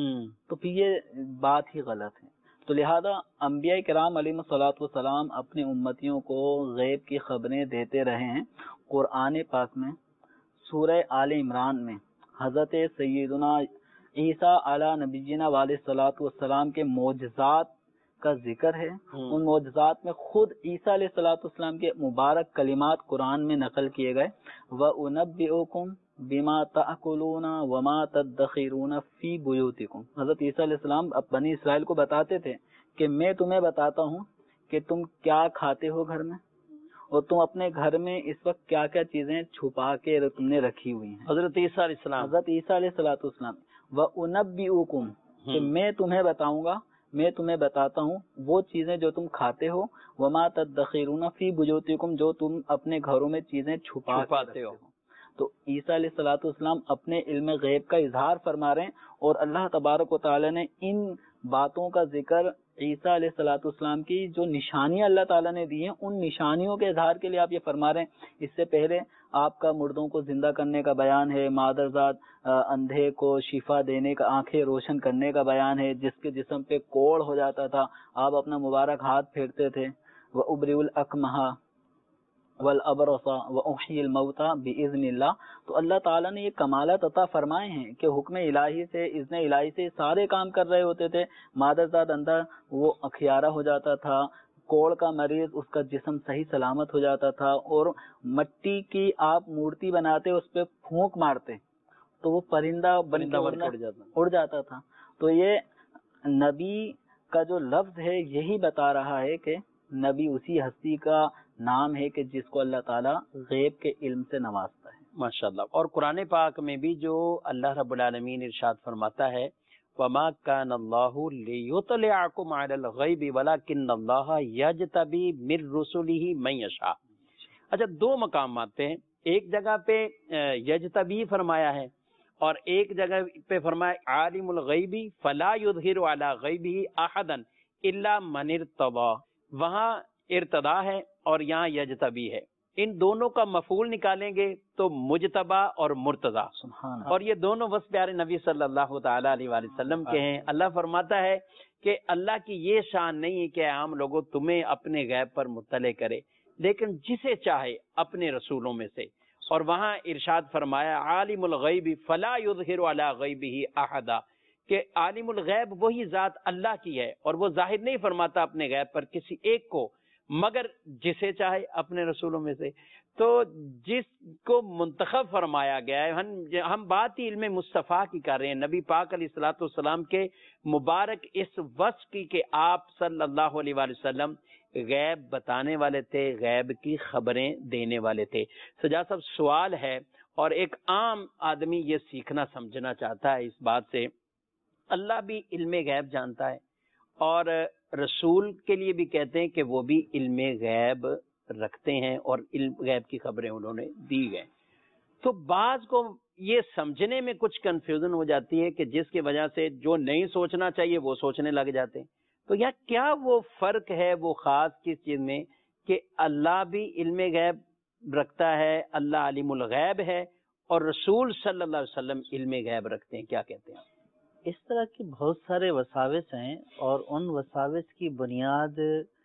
تو پھر یہ بات ہی غلط ہے. تو لہذا انبیاء کرام علیہ الصلوۃ والسلام اپنے امتیوں کو غیب کی خبریں دیتے رہے ہیں. قرآن پاک میں سورہ آل عمران میں حضرت سیدنا عیسیٰ علی نبینا علیہ الصلوۃ والسلام کے معجزات کا ذکر ہے. ان معجزات میں خود عیسیٰ علیہ الصلوۃ والسلام کے مبارک کلمات قرآن میں نقل کیے گئے. وَأُنَبِّئُكُم بِمَا تَأْكُلُونَ وَمَا تَدَّخِرُونَ فِي بُيُوتِكُم. حضرت عیسیٰ علیہ السلام بنی اسرائیل کو بتاتے تھے کہ میں تمہیں بتاتا ہوں کہ تم کیا کھاتے ہو گھر میں، اور تم اپنے گھر میں اس وقت کیا کیا چیزیں چھپا کے تم نے رکھی ہوئی ہیں. حضرت عیسیٰ علیہ السلام، حضرت عیسیٰ علیہ الصلوۃ والسلام. وَأُنَبِّئُكُم کہ میں تمہیں بتاؤں گا، میں تمہیں بتاتا ہوں وہ چیزیں جو تم کھاتے ہو. وَمَا تَدَّخِرُونَ فِي بُيُوتِكُم جو تم اپنے گھروں میں چیزیں چھپاتے ہو. تو عیسیٰ علیہ الصلوۃ والسلام اپنے علم غیب کا اظہار فرما رہے ہیں، اور اللہ تبارک و تعالی نے ان باتوں کا ذکر عیسیٰ علیہ الصلوۃ والسلام کی جو نشانیاں اللہ تعالیٰ نے دی ہیں ان نشانیوں کے اظہار کے لیے آپ یہ فرما رہے ہیں. اس سے پہلے آپ کا مردوں کو زندہ کرنے کا بیان ہے، مادرزاد اندھے کو شفا دینے کا، آنکھیں روشن کرنے کا بیان ہے. جس کے جسم پہ کوڑ ہو جاتا تھا آپ اپنا مبارک ہاتھ پھیرتے تھے. وَأُبْرِئُ الْأَكْمَحَ وَالْأَبْرَصَ وَأُحْيِي الْمَوْتَى بِإِذْنِ اللَّهِ. تو اللہ تعالیٰ نے یہ کمالات عطا فرمائے ہیں کہ حکم الہی سے، اذن الہی سے سارے کام کر رہے ہوتے تھے. مادرزاد اندھا وہ اخیارہ ہو جاتا تھا، کوڑ کا مریض اس کا جسم صحیح سلامت ہو جاتا تھا، اور مٹی کی آپ مورتی بناتے اس پہ پھونک مارتے تو وہ پرندہ بن کے اڑ جاتا تھا. تو یہ نبی کا جو لفظ ہے یہی بتا رہا ہے کہ نبی اسی ہستی کا نام ہے کہ جس کو اللہ تعالیٰ غیب کے علم سے نوازتا ہے. ماشاءاللہ. اور قرآن پاک میں بھی جو اللہ رب العالمین ارشاد فرماتا ہے وَمَا كَانَ اللَّهُ لِيُطْلِعَكُمْ عَلَى الْغَيْبِ وَلَكِنَّ اللَّهَ يَجْتَبِي مِن رُّسُلِهِ مَن يَشَاءُ. اچھا، دو مقامات ہیں. ایک جگہ پہ یجتبی فرمایا ہے، اور ایک جگہ پہ فرمایا عالم الغیبی فلا یظہر علی غیبہ احدا الا من ارتضی. وہاں ارتضا ہے اور یہاں یجتبی ہے. ان دونوں کا مفعول نکالیں گے تو مجتبا اور مرتضی. اور یہ دونوں وصف پیارے نبی صلی اللہ تعالی علیہ وآلہ وسلم کے ہیں. اللہ فرماتا ہے کہ اللہ کی یہ شان نہیں ہے کہ عام لوگوں تمہیں اپنے غیب پر مطلع کرے، لیکن جسے چاہے اپنے رسولوں میں سے. اور وہاں ارشاد فرمایا عالم الغیب فلا یظہر علی غیبہ احدا، کہ عالم الغیب وہی ذات اللہ کی ہے اور وہ ظاہر نہیں فرماتا اپنے غیب پر کسی ایک کو مگر جسے چاہے اپنے رسولوں میں سے. تو جس کو منتخب فرمایا گیا ہے، ہم بات ہی علم مصطفیٰ کی کر رہے ہیں، نبی پاک علیہ الصلوۃ والسلام کے مبارک اس وصف کی کہ آپ صلی اللہ علیہ وآلہ وسلم غیب بتانے والے تھے، غیب کی خبریں دینے والے تھے. سجاد صاحب، سوال ہے اور ایک عام آدمی یہ سیکھنا سمجھنا چاہتا ہے اس بات سے، اللہ بھی علم غیب جانتا ہے اور رسول کے لیے بھی کہتے ہیں کہ وہ بھی علم غیب رکھتے ہیں اور علم غیب کی خبریں انہوں نے دی گئے. تو بعض کو یہ سمجھنے میں کچھ کنفیوژن ہو جاتی ہے کہ جس کی وجہ سے جو نہیں سوچنا چاہیے وہ سوچنے لگ جاتے ہیں. تو یا کیا وہ فرق ہے وہ خاص کس چیز میں کہ اللہ بھی علم غیب رکھتا ہے، اللہ عالم الغیب ہے، اور رسول صلی اللہ علیہ وسلم علم غیب رکھتے ہیں؟ کیا کہتے ہیں؟ اس طرح کی بہت سارے وساوس ہیں، اور ان وساوس کی بنیاد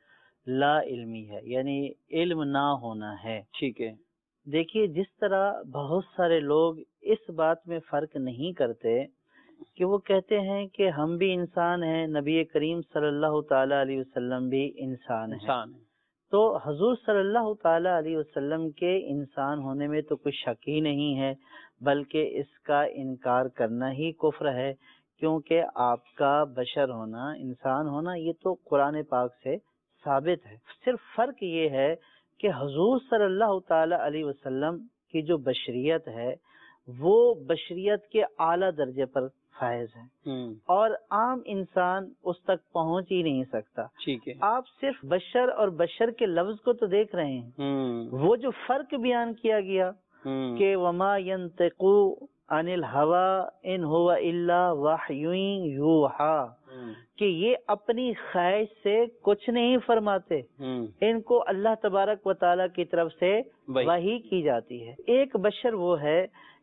لا علمی ہے، یعنی علم نہ ہونا ہے. ٹھیک ہے. دیکھیے، جس طرح بہت سارے لوگ اس بات میں فرق نہیں کرتے کہ وہ کہتے ہیں کہ ہم بھی انسان ہیں، نبی کریم صلی اللہ تعالی علیہ وسلم بھی انسان ہیں. تو حضور صلی اللہ تعالی علیہ وسلم کے انسان ہونے میں تو کوئی شک ہی نہیں ہے، بلکہ اس کا انکار کرنا ہی کفر ہے، کیونکہ آپ کا بشر ہونا، انسان ہونا، یہ تو قرآن پاک سے ثابت ہے. صرف فرق یہ ہے کہ حضور صلی اللہ تعالی علیہ وسلم کی جو بشریت ہے وہ بشریت کے اعلیٰ درجے پر فائز ہے، اور عام انسان اس تک پہنچ ہی نہیں سکتا. ٹھیک ہے. آپ صرف بشر اور بشر کے لفظ کو تو دیکھ رہے ہیں، وہ جو فرق بیان کیا گیا کہ وما ينطق عن الهوى ان هو الا وحی یوحی، کہ یہ اپنی خواہش سے کچھ نہیں فرماتے، ان کو اللہ تبارک و تعالیٰ کی طرف سے وحی کی جاتی ہے. ایک بشر وہ ہے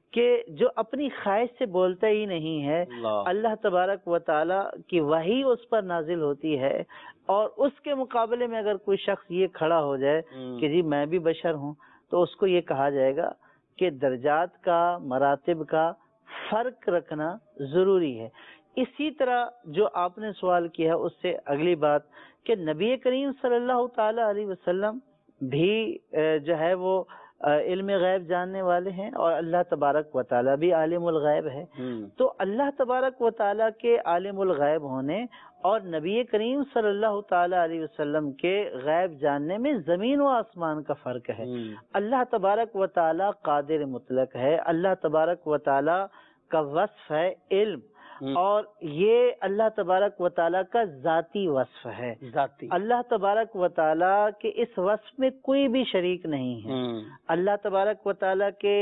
کہ جو اپنی خواہش سے بولتا ہی نہیں ہے، اللہ تبارک و تعالی کی وحی اس پر نازل ہوتی ہے، اور اس کے مقابلے میں اگر کوئی شخص یہ کھڑا ہو جائے کہ جی میں بھی بشر ہوں، تو اس کو یہ کہا جائے گا کہ درجات کا، مراتب کا فرق رکھنا ضروری ہے۔ اسی طرح جو آپ نے سوال کیا ہے اس سے اگلی بات کہ نبی کریم صلی اللہ تعالی علیہ وسلم بھی جو ہے وہ علم غیب جاننے والے ہیں، اور اللہ تبارک و تعالیٰ بھی عالم الغیب ہے۔ تو اللہ تبارک و تعالیٰ کے عالم الغیب ہونے اور نبی کریم صلی اللہ تعالی علیہ وسلم کے غیب جاننے میں زمین و آسمان کا فرق ہے۔ اللہ تبارک و تعالیٰ قادر مطلق ہے، اللہ تبارک و تعالیٰ کا وصف ہے علم، اور یہ اللہ تبارک و تعالیٰ کا ذاتی وصف ہے۔ اللہ تبارک و تعالیٰ کے اس وصف میں کوئی بھی شریک نہیں ہے۔ اللہ تبارک و تعالیٰ کے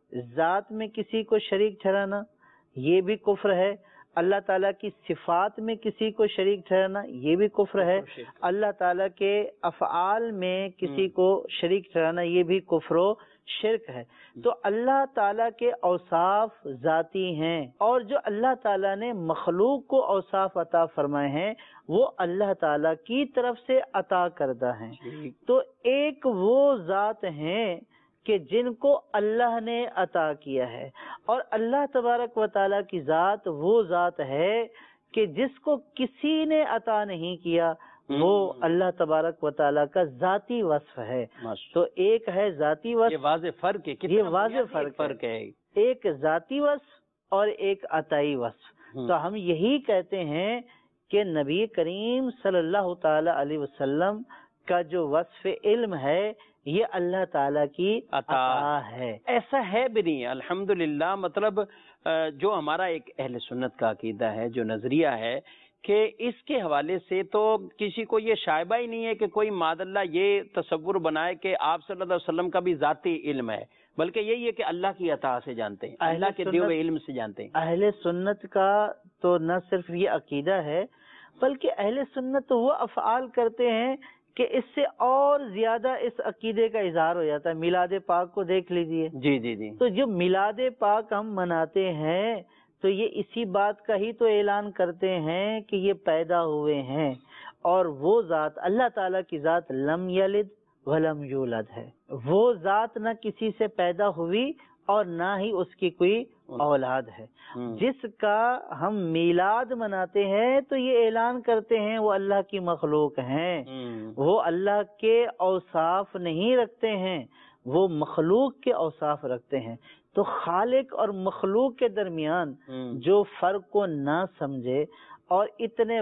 ذات میں کسی کو شریک ٹھہرانا یہ بھی کفر ہے، اللہ تعالیٰ کی صفات میں کسی کو شریک ٹھہرانا یہ بھی کفر ہے، اللہ تعالیٰ کے افعال میں کسی کو شریک ٹھہرانا یہ بھی کفر و شرک ہے۔ تو اللہ تعالیٰ کے اوصاف ذاتی ہیں، اور جو اللہ تعالیٰ نے مخلوق کو اوصاف عطا فرمائے ہیں وہ اللہ تعالیٰ کی طرف سے عطا کردہ ہیں۔ تو ایک وہ ذات ہیں کہ جن کو اللہ نے عطا کیا ہے، اور اللہ تبارک و تعالیٰ کی ذات وہ ذات ہے کہ جس کو کسی نے عطا نہیں کیا، وہ اللہ تبارک و تعالیٰ کا ذاتی وصف ہے۔ تو ایک ہے ذاتی وصف، یہ واضح فرق ہے، یہ واضح فرق ہے، ایک ذاتی وصف اور ایک عطائی وصف۔ تو ہم یہی کہتے ہیں کہ نبی کریم صلی اللہ تعالی علیہ وسلم کا جو وصف علم ہے یہ اللہ تعالیٰ کی عطا ہے۔ ایسا ہے بھی نہیں الحمدللہ، مطلب جو ہمارا ایک اہل سنت کا عقیدہ ہے، جو نظریہ ہے کہ اس کے حوالے سے تو کسی کو یہ شائبہ ہی نہیں ہے کہ کوئی معاذ اللہ یہ تصور بنائے کہ آپ صلی اللہ علیہ وسلم کا بھی ذاتی علم ہے، بلکہ یہی ہے کہ اللہ کی عطا سے جانتے ہیں، اللہ کے دیے ہوئے علم سے جانتے ہیں۔ اہل سنت کا تو نہ صرف یہ عقیدہ ہے، بلکہ اہل سنت وہ افعال کرتے ہیں کہ اس سے اور زیادہ اس عقیدے کا اظہار ہو جاتا ہے۔ میلاد پاک کو دیکھ لیجئے، جی تو جو میلاد پاک ہم مناتے ہیں تو یہ اسی بات کا ہی تو اعلان کرتے ہیں کہ یہ پیدا ہوئے ہیں، اور وہ ذات اللہ تعالیٰ کی ذات لم یلد ولم یولد ہے، وہ ذات نہ کسی سے پیدا ہوئی اور نہ ہی اس کی کوئی اولاد ہے۔ جس کا ہم میلاد مناتے ہیں تو یہ اعلان کرتے ہیں وہ اللہ کی مخلوق ہیں، وہ اللہ کے اوصاف نہیں رکھتے ہیں، وہ مخلوق کے اوصاف رکھتے ہیں۔ تو خالق اور مخلوق کے درمیان جو فرق کو نہ سمجھے اور اتنے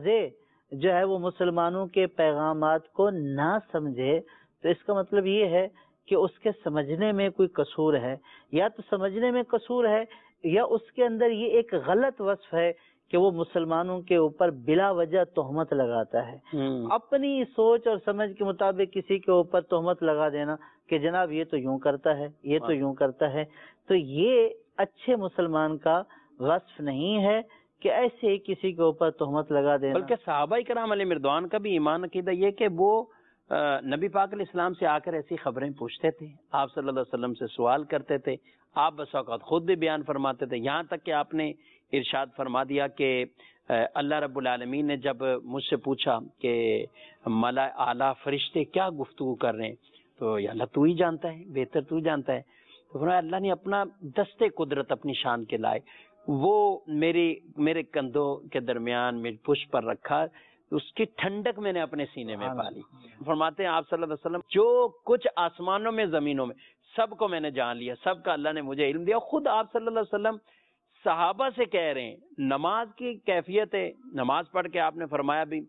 واضح جو ہے وہ مسلمانوں کے پیغامات کو نہ سمجھے، تو اس کا مطلب یہ ہے کہ اس کے سمجھنے میں کوئی قصور ہے، یا تو سمجھنے میں قصور ہے یا اس کے اندر یہ ایک غلط وصف ہے کہ وہ مسلمانوں کے اوپر بلا وجہ تہمت لگاتا ہے۔ اپنی سوچ اور سمجھ کے مطابق کسی کے اوپر تہمت لگا دینا کہ جناب یہ تو یوں کرتا ہے، یہ تو یوں کرتا ہے، تو یہ اچھے مسلمان کا وصف نہیں ہے کہ ایسے ہی کسی کے اوپر تہمت لگا دینا۔ بلکہ صحابہ کرام علیہ مردوان کا بھی ایمان عقیدہ یہ کہ وہ نبی پاک علیہ السلام سے آ کر ایسی خبریں پوچھتے تھے، آپ صلی اللہ علیہ وسلم سے سوال کرتے تھے، آپ بس اوقات خود بھی بیان فرماتے تھے، یہاں تک کہ آپ نے ارشاد فرما دیا کہ اللہ رب العالمین نے جب مجھ سے پوچھا کہ ملا اعلیٰ فرشتے کیا گفتگو کر رہے ہیں، تو یا اللہ تو ہی جانتا ہے، بہتر تو جانتا ہے، تو فرمایا اللہ نے اپنا دستے قدرت اپنی شان کے لائے وہ میرے کندھوں کے درمیان میری پشت پر رکھا، اس کی ٹھنڈک میں نے اپنے سینے میں پالی۔ فرماتے ہیں آپ صلی اللہ علیہ وسلم جو کچھ آسمانوں میں زمینوں میں سب کو میں نے جان لیا، سب کا اللہ نے مجھے علم دیا۔ خود آپ صلی اللہ علیہ وسلم صحابہ سے کہہ رہے ہیں نماز کی کیفیت ہے، نماز پڑھ کے آپ نے فرمایا بھی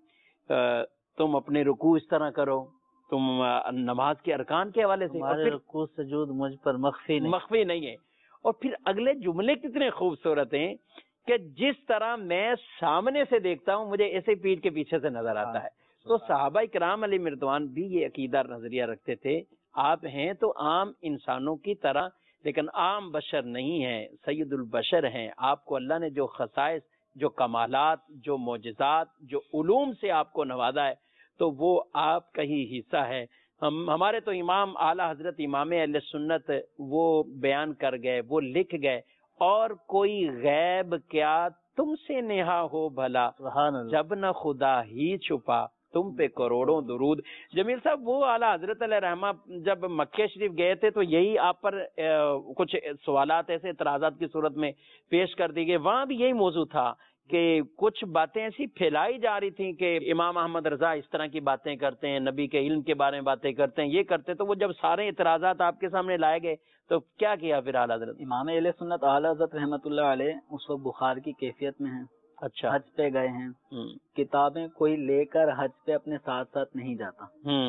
تم اپنے رکوع اس طرح کرو، تم نماز کے ارکان کے حوالے سے، ہمارے رکوع سجود مجھ پر مخفی نہیں ہے۔ اور پھر اگلے جملے کتنے خوبصورت ہیں کہ جس طرح میں سامنے سے دیکھتا ہوں مجھے ایسے پیٹھ کے پیچھے سے نظر آتا ہے۔ تو صحابہ کرام علیہ مردوان بھی یہ عقیدہ نظریہ رکھتے تھے، آپ ہیں تو عام انسانوں کی طرح، لیکن عام بشر نہیں ہیں، سید البشر ہیں۔ آپ کو اللہ نے جو خصائص، جو کمالات، جو معجزات، جو علوم سے آپ کو نوازا ہے تو وہ آپ کا ہی حصہ ہے۔ ہمارے تو امام اعلیٰ حضرت امام اہل سنت وہ بیان کر گئے، وہ لکھ گئے، اور کوئی غیب کیا تم سے نہا ہو بھلا، جب نہ خدا ہی چھپا تم پہ کروڑوں درود۔ جمیل صاحب، وہ اعلیٰ حضرت علیہ رحمہ جب مکہ شریف گئے تھے تو یہی آپ پر کچھ سوالات ایسے اعتراضات کی صورت میں پیش کر دی گئے، وہاں بھی یہی موضوع تھا کہ کچھ باتیں ایسی پھیلائی جا رہی تھیں کہ امام احمد رضا اس طرح کی باتیں کرتے ہیں، نبی کے علم کے بارے میں باتیں کرتے ہیں، یہ کرتے، تو وہ جب سارے اعتراضات آپ کے سامنے لائے گئے تو کیا کیا پھر اعلیٰ حضرت؟ امام اہل سنت اعلیٰ حضرت رحمۃ اللہ علیہ اس وقت بخار کی کیفیت میں ہیں، اچھا، حج پہ گئے ہیں، کتابیں کوئی لے کر حج پہ اپنے ساتھ ساتھ نہیں جاتا۔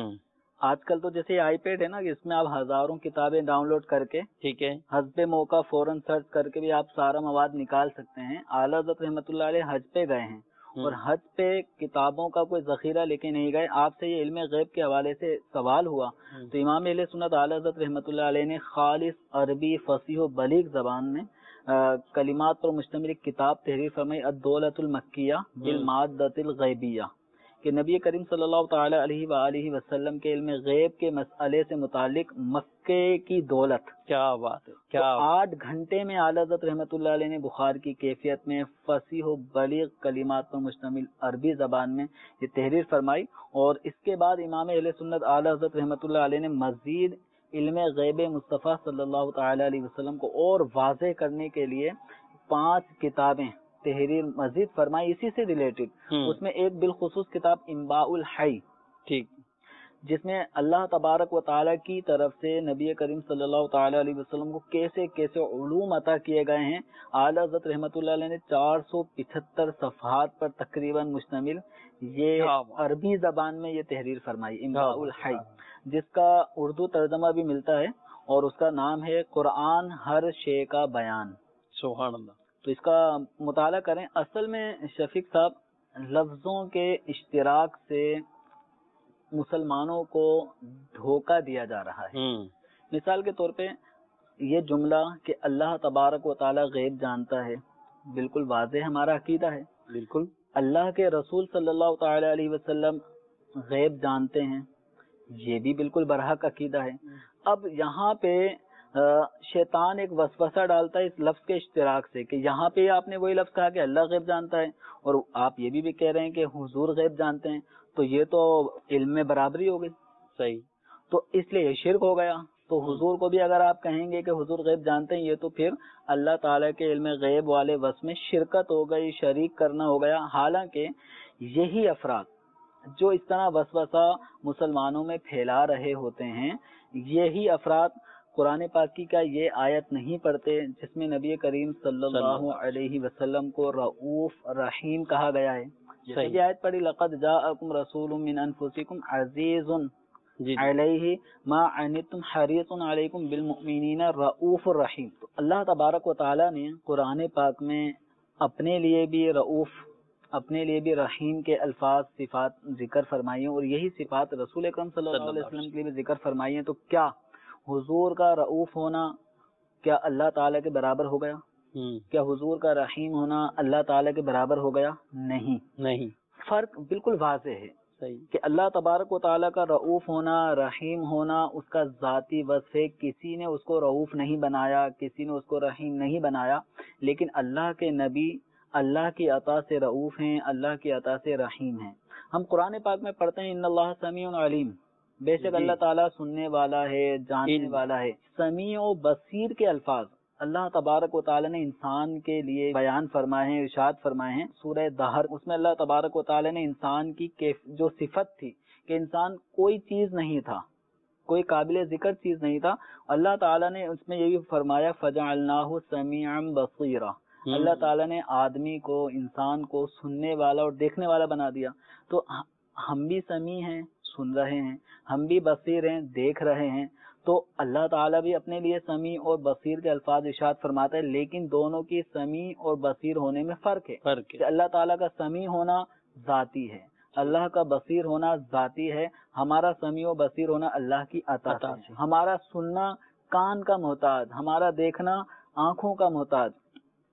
آج کل تو جیسے آئی پیڈ ہے نا، کہ اس میں آپ ہزاروں کتابیں ڈاؤن لوڈ کر کے، ٹھیک ہے، حسب موقع فوراً سرچ کر کے بھی آپ سارا مواد نکال سکتے ہیں۔ اعلیٰ حضرت رحمۃ اللہ علیہ حج پہ گئے ہیں اور حج پہ کتابوں کا کوئی ذخیرہ لے کے نہیں گئے۔ آپ سے یہ علم غیب کے حوالے سے سوال ہوا تو امام اہل سنت اعلیٰ حضرت رحمۃ اللہ علیہ نے خالص عربی فصیح و بلیغ زبان میں کلمات پر مشتمل ایک کتاب تحریر فرمائی، الدولۃ المکیہ بالمادۃ الغیبیہ، کہ نبی کریم صلی اللہ تعالی علیہ وآلہ وسلم کے علم غیب کے مسئلے سے متعلق مکے کی دولت۔ کیا بات ہے، کیا 8 گھنٹے میں اعلیٰ حضرت رحمۃ اللہ علیہ نے بخار کی کیفیت میں فصیح و بلیغ کلمات پر مشتمل عربی زبان میں یہ تحریر فرمائی۔ اور اس کے بعد امام اہل سنت اعلیٰ حضرت رحمۃ اللہ علیہ نے مزید علم غیب مصطفیٰ صلی اللہ تعالی علیہ وسلم کو اور واضح کرنے کے لیے 5 کتابیں تحریر مزید فرمائی اسی سے ریلیٹڈ۔ اس میں ایک بالخصوص کتاب انباء الحی، ٹھیک، جس میں اللہ تبارک و تعالیٰ کی طرف سے نبی کریم صلی اللہ تعالی علیہ وسلم کو کیسے کیسے علوم عطا کیے گئے ہیں۔ اعلیٰ حضرت رحمۃ اللہ علیہ نے 475 صفحات پر تقریباً مشتمل یہ عربی زبان میں یہ تحریر فرمائی، انباء الحی، جس کا اردو ترجمہ بھی ملتا ہے اور اس کا نام ہے قرآن ہر شے کا بیان۔ سبحان اللہ۔ تو اس کا مطالعہ کریں۔ اصل میں شفیق صاحب، لفظوں کے اشتراک سے مسلمانوں کو دھوکہ دیا جا رہا ہے۔ مثال کے طور پہ یہ جملہ کہ اللہ تبارک و تعالی غیب جانتا ہے، بالکل واضح ہمارا عقیدہ ہے۔ بالکل۔ اللہ کے رسول صلی اللہ تعالی علیہ وسلم غیب جانتے ہیں، یہ بھی بالکل برحق عقیدہ ہے۔ اب یہاں پہ شیطان ایک وسوسہ ڈالتا ہے اس لفظ کے اشتراک سے کہ یہاں پہ آپ نے وہی لفظ کہا کہ اللہ غیب جانتا ہے اور آپ یہ بھی کہہ رہے ہیں کہ حضور غیب جانتے ہیں، تو یہ تو علم میں برابری ہو گئی۔ صحیح۔ تو اس لیے یہ شرک ہو گیا۔ تو حضور کو بھی اگر آپ کہیں گے کہ حضور غیب جانتے ہیں، یہ تو پھر اللہ تعالیٰ کے علم غیب والے وصف میں شرکت ہو گئی، شریک کرنا ہو گیا۔ حالانکہ یہی افراد جو اس طرح وسوسہ مسلمانوں میں پھیلا رہے ہوتے ہیں، یہی افراد قرآن پاک کی کا یہ آیت نہیں پڑھتے جس میں نبی کریم صلی اللہ علیہ وسلم کو رؤوف رحیم کہا گیا ہے۔ یہ آیت پڑھی، لقد جاءکم رسول من انفسکم عزیز علیہ ما عنتم حریص علیکم بالمؤمنین رؤوف الرحیم۔ تو اللہ تبارک و تعالیٰ نے قرآن پاک میں اپنے لیے بھی رؤوف، اپنے لیے بھی رحیم کے الفاظ صفات ذکر فرمائی ہیں، اور یہی صفات رسول اکرم صلی اللہ علیہ وسلم کے لیے بھی ذکر فرمائی ہیں۔ تو کیا حضور کا رؤوف ہونا کیا اللہ تعالیٰ کے برابر ہو گیا؟ کیا حضور کا رحیم ہونا اللہ تعالیٰ کے برابر ہو گیا؟ نہیں۔ فرق بالکل واضح ہے کہ اللہ تبارک و تعالیٰ کا رؤوف ہونا، رحیم ہونا اس کا ذاتی وصف ہے۔ کسی نے اس کو رؤوف نہیں بنایا، کسی نے اس کو رحیم نہیں بنایا، لیکن اللہ کے نبی اللہ کی عطا سے رؤوف ہیں، اللہ کی عطا سے رحیم ہیں۔ ہم قرآن پاک میں پڑھتے ہیں ان اللہ سمیع علیم، بے شک اللہ تعالیٰ سننے والا ہے، جاننے والا ہے۔ سمیع و بصیر کے الفاظ اللہ تبارک و تعالیٰ نے انسان کے لیے بیان فرمائے ہیں، ارشاد فرمائے ہیں سورہ دہر۔ اس میں اللہ تبارک و تعالیٰ نے انسان کی جو صفت تھی کہ انسان کوئی چیز نہیں تھا، کوئی قابل ذکر چیز نہیں تھا، اللہ تعالیٰ نے اس میں یہ بھی فرمایا فَجَعَلْنَاهُ سَمِيعًا بَصِيرًا۔ اللہ تعالیٰ نے آدمی کو، انسان کو سننے والا اور دیکھنے والا بنا دیا۔ تو ہم بھی سمیع ہیں، سن رہے ہیں، ہم بھی بصیر ہیں، دیکھ رہے ہیں۔ تو اللہ تعالیٰ بھی اپنے لیے سمیع اور بصیر کے الفاظ ارشاد فرماتا ہے، لیکن دونوں کی سمیع اور بصیر ہونے میں فرق ہے۔ کہ اللہ تعالیٰ کا سمیع ہونا ذاتی ہے، اللہ کا بصیر ہونا ذاتی ہے۔ ہمارا سمیع و بصیر ہونا اللہ کی عطا ہے۔ ہمارا سننا کان کا محتاج، ہمارا دیکھنا آنکھوں کا محتاج۔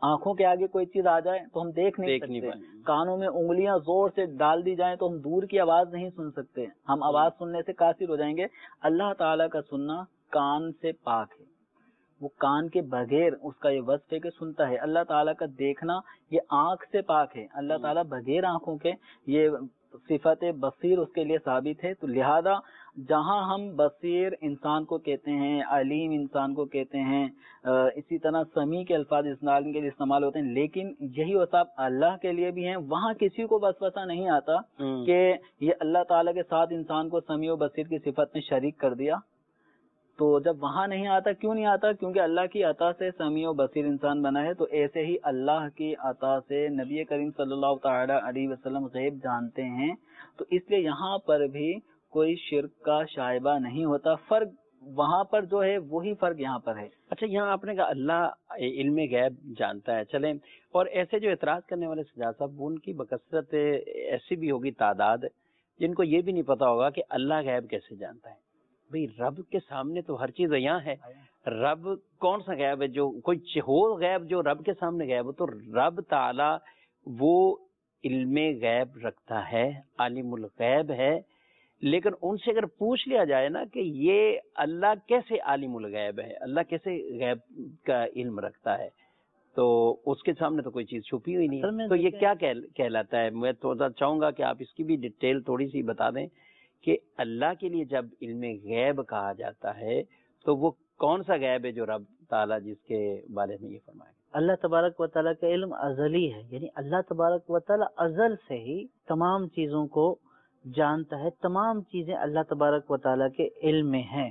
آنکھوں کے آگے کوئی چیز آ جائے تو ہم دیکھ نہیں سکتے، کانوں میں انگلیاں زور سے ڈال دی جائیں تو ہم دور کی آواز نہیں سن سکتے، ہم آواز سننے سے قاصر ہو جائیں گے۔ اللہ تعالیٰ کا سننا کان سے پاک ہے، وہ کان کے بغیر اس کا یہ وصف ہے کہ سنتا ہے۔ اللہ تعالیٰ کا دیکھنا یہ آنکھ سے پاک ہے، اللہ تعالیٰ بغیر آنکھوں کے، یہ صفت بصیر اس کے لیے ثابت ہے۔ تو لہذا جہاں ہم بصیر انسان کو کہتے ہیں، علیم انسان کو کہتے ہیں، اسی طرح سمیع کے الفاظ کے لیے استعمال ہوتے ہیں، لیکن یہی اوصاف اللہ کے لیے بھی ہیں۔ وہاں کسی کو وسوسہ نہیں آتا کہ یہ اللہ تعالیٰ کے ساتھ انسان کو سمیع و بصیر کی صفت میں شریک کر دیا۔ تو جب وہاں نہیں آتا، کیوں نہیں آتا؟ کیونکہ اللہ کی عطا سے سمیع و بصیر انسان بنا ہے۔ تو ایسے ہی اللہ کی عطا سے نبی کریم صلی اللہ تعالی علیہ وسلم غیب جانتے ہیں، تو اس لیے یہاں پر بھی کوئی شرک کا شائبہ نہیں ہوتا۔ فرق وہاں پر جو ہے وہی فرق یہاں پر ہے۔ اچھا، یہاں آپ نے کہا اللہ علم غیب جانتا ہے، چلیں، اور ایسے جو اعتراض کرنے والے سجاد صاحب، ان کی بکثرت ایسی بھی ہوگی تعداد جن کو یہ بھی نہیں پتا ہوگا کہ اللہ غیب کیسے جانتا ہے۔ بھئی رب کے سامنے تو ہر چیز عیاں ہے، رب کون سا غیب ہے جو کوئی ہو غیب جو رب کے سامنے غیب ہو؟ تو رب تعالی وہ علم غیب رکھتا ہے، عالم الغیب ہے، لیکن ان سے اگر پوچھ لیا جائے نا کہ یہ اللہ کیسے عالم الغیب ہے، اللہ کیسے غیب کا علم رکھتا ہے، تو اس کے سامنے تو کوئی چیز چھپی ہوئی نہیں ہے۔ تو یہ کیا کہلاتا ہے؟ میں تو چاہوں گا کہ آپ اس کی بھی ڈیٹیل تھوڑی سی بتا دیں کہ اللہ کے لیے جب علم غیب کہا جاتا ہے تو وہ کون سا غیب ہے جو رب تعالیٰ جس کے بارے میں یہ فرمائے؟ اللہ تبارک و تعالیٰ کا علم ازلی ہے، یعنی اللہ تبارک و تعالیٰ ازل سے ہی تمام چیزوں کو جانتا ہے، تمام چیزیں اللہ تبارک و تعالیٰ کے علم میں ہیں۔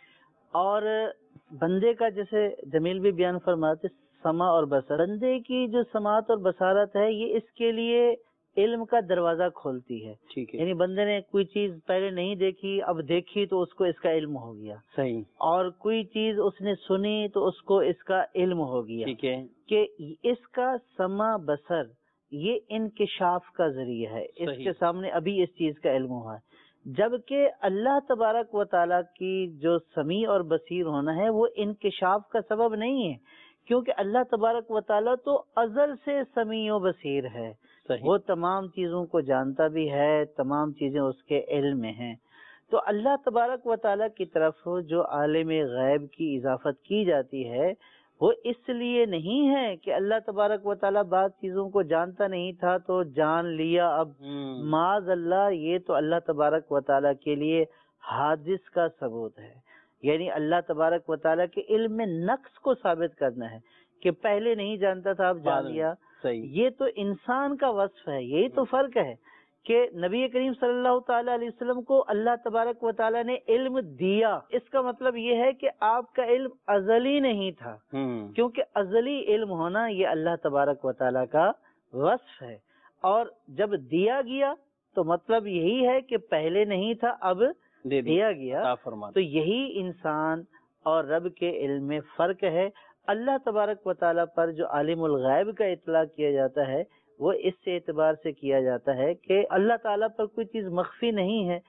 اور بندے کا جیسے جمیل بھی بیان فرماتے سما اور بصر، بندے کی جو سماعت اور بصارت ہے یہ اس کے لیے علم کا دروازہ کھولتی ہے۔ ٹھیک ہے، یعنی بندے نے کوئی چیز پہلے نہیں دیکھی، اب دیکھی تو اس کو اس کا علم ہو گیا، صحیح، اور کوئی چیز اس نے سنی تو اس کو اس کا علم ہو گیا، ٹھیک ہے، کہ اس کا سما بصر یہ انکشاف کا ذریعہ ہے، اس کے سامنے ابھی اس چیز کا علم ہوا ہے۔ جبکہ اللہ تبارک و تعالیٰ کی جو سمیع اور بصیر ہونا ہے وہ انکشاف کا سبب نہیں ہے، کیونکہ اللہ تبارک و تعالیٰ تو ازل سے سمیع و بصیر ہے، وہ تمام چیزوں کو جانتا بھی ہے، تمام چیزیں اس کے علم میں ہیں۔ تو اللہ تبارک و تعالیٰ کی طرف جو عالم غیب کی اضافت کی جاتی ہے وہ اس لیے نہیں ہے کہ اللہ تبارک و تعالیٰ بعض چیزوں کو جانتا نہیں تھا تو جان لیا اب، معاذ اللہ، یہ تو اللہ تبارک و تعالیٰ کے لیے حادث کا ثبوت ہے، یعنی اللہ تبارک و تعالیٰ کے علم میں نقص کو ثابت کرنا ہے کہ پہلے نہیں جانتا تھا اب جان لیا۔ یہ تو انسان کا وصف ہے، یہی تو فرق ہے کہ نبی کریم صلی اللہ تعالی علیہ وسلم کو اللہ تبارک و تعالیٰ نے علم دیا، اس کا مطلب یہ ہے کہ آپ کا علم ازلی نہیں تھا، کیونکہ ازلی علم ہونا یہ اللہ تبارک و تعالیٰ کا وصف ہے، اور جب دیا گیا تو مطلب یہی ہے کہ پہلے نہیں تھا اب دیا گیا۔ تو یہی انسان اور رب کے علم میں فرق ہے۔ اللہ تبارک و تعالیٰ پر جو عالم الغیب کا اطلاق کیا جاتا ہے وہ اس سے اعتبار سے کیا جاتا ہے کہ اللہ تعالیٰ پر کوئی چیز مخفی نہیں ہے،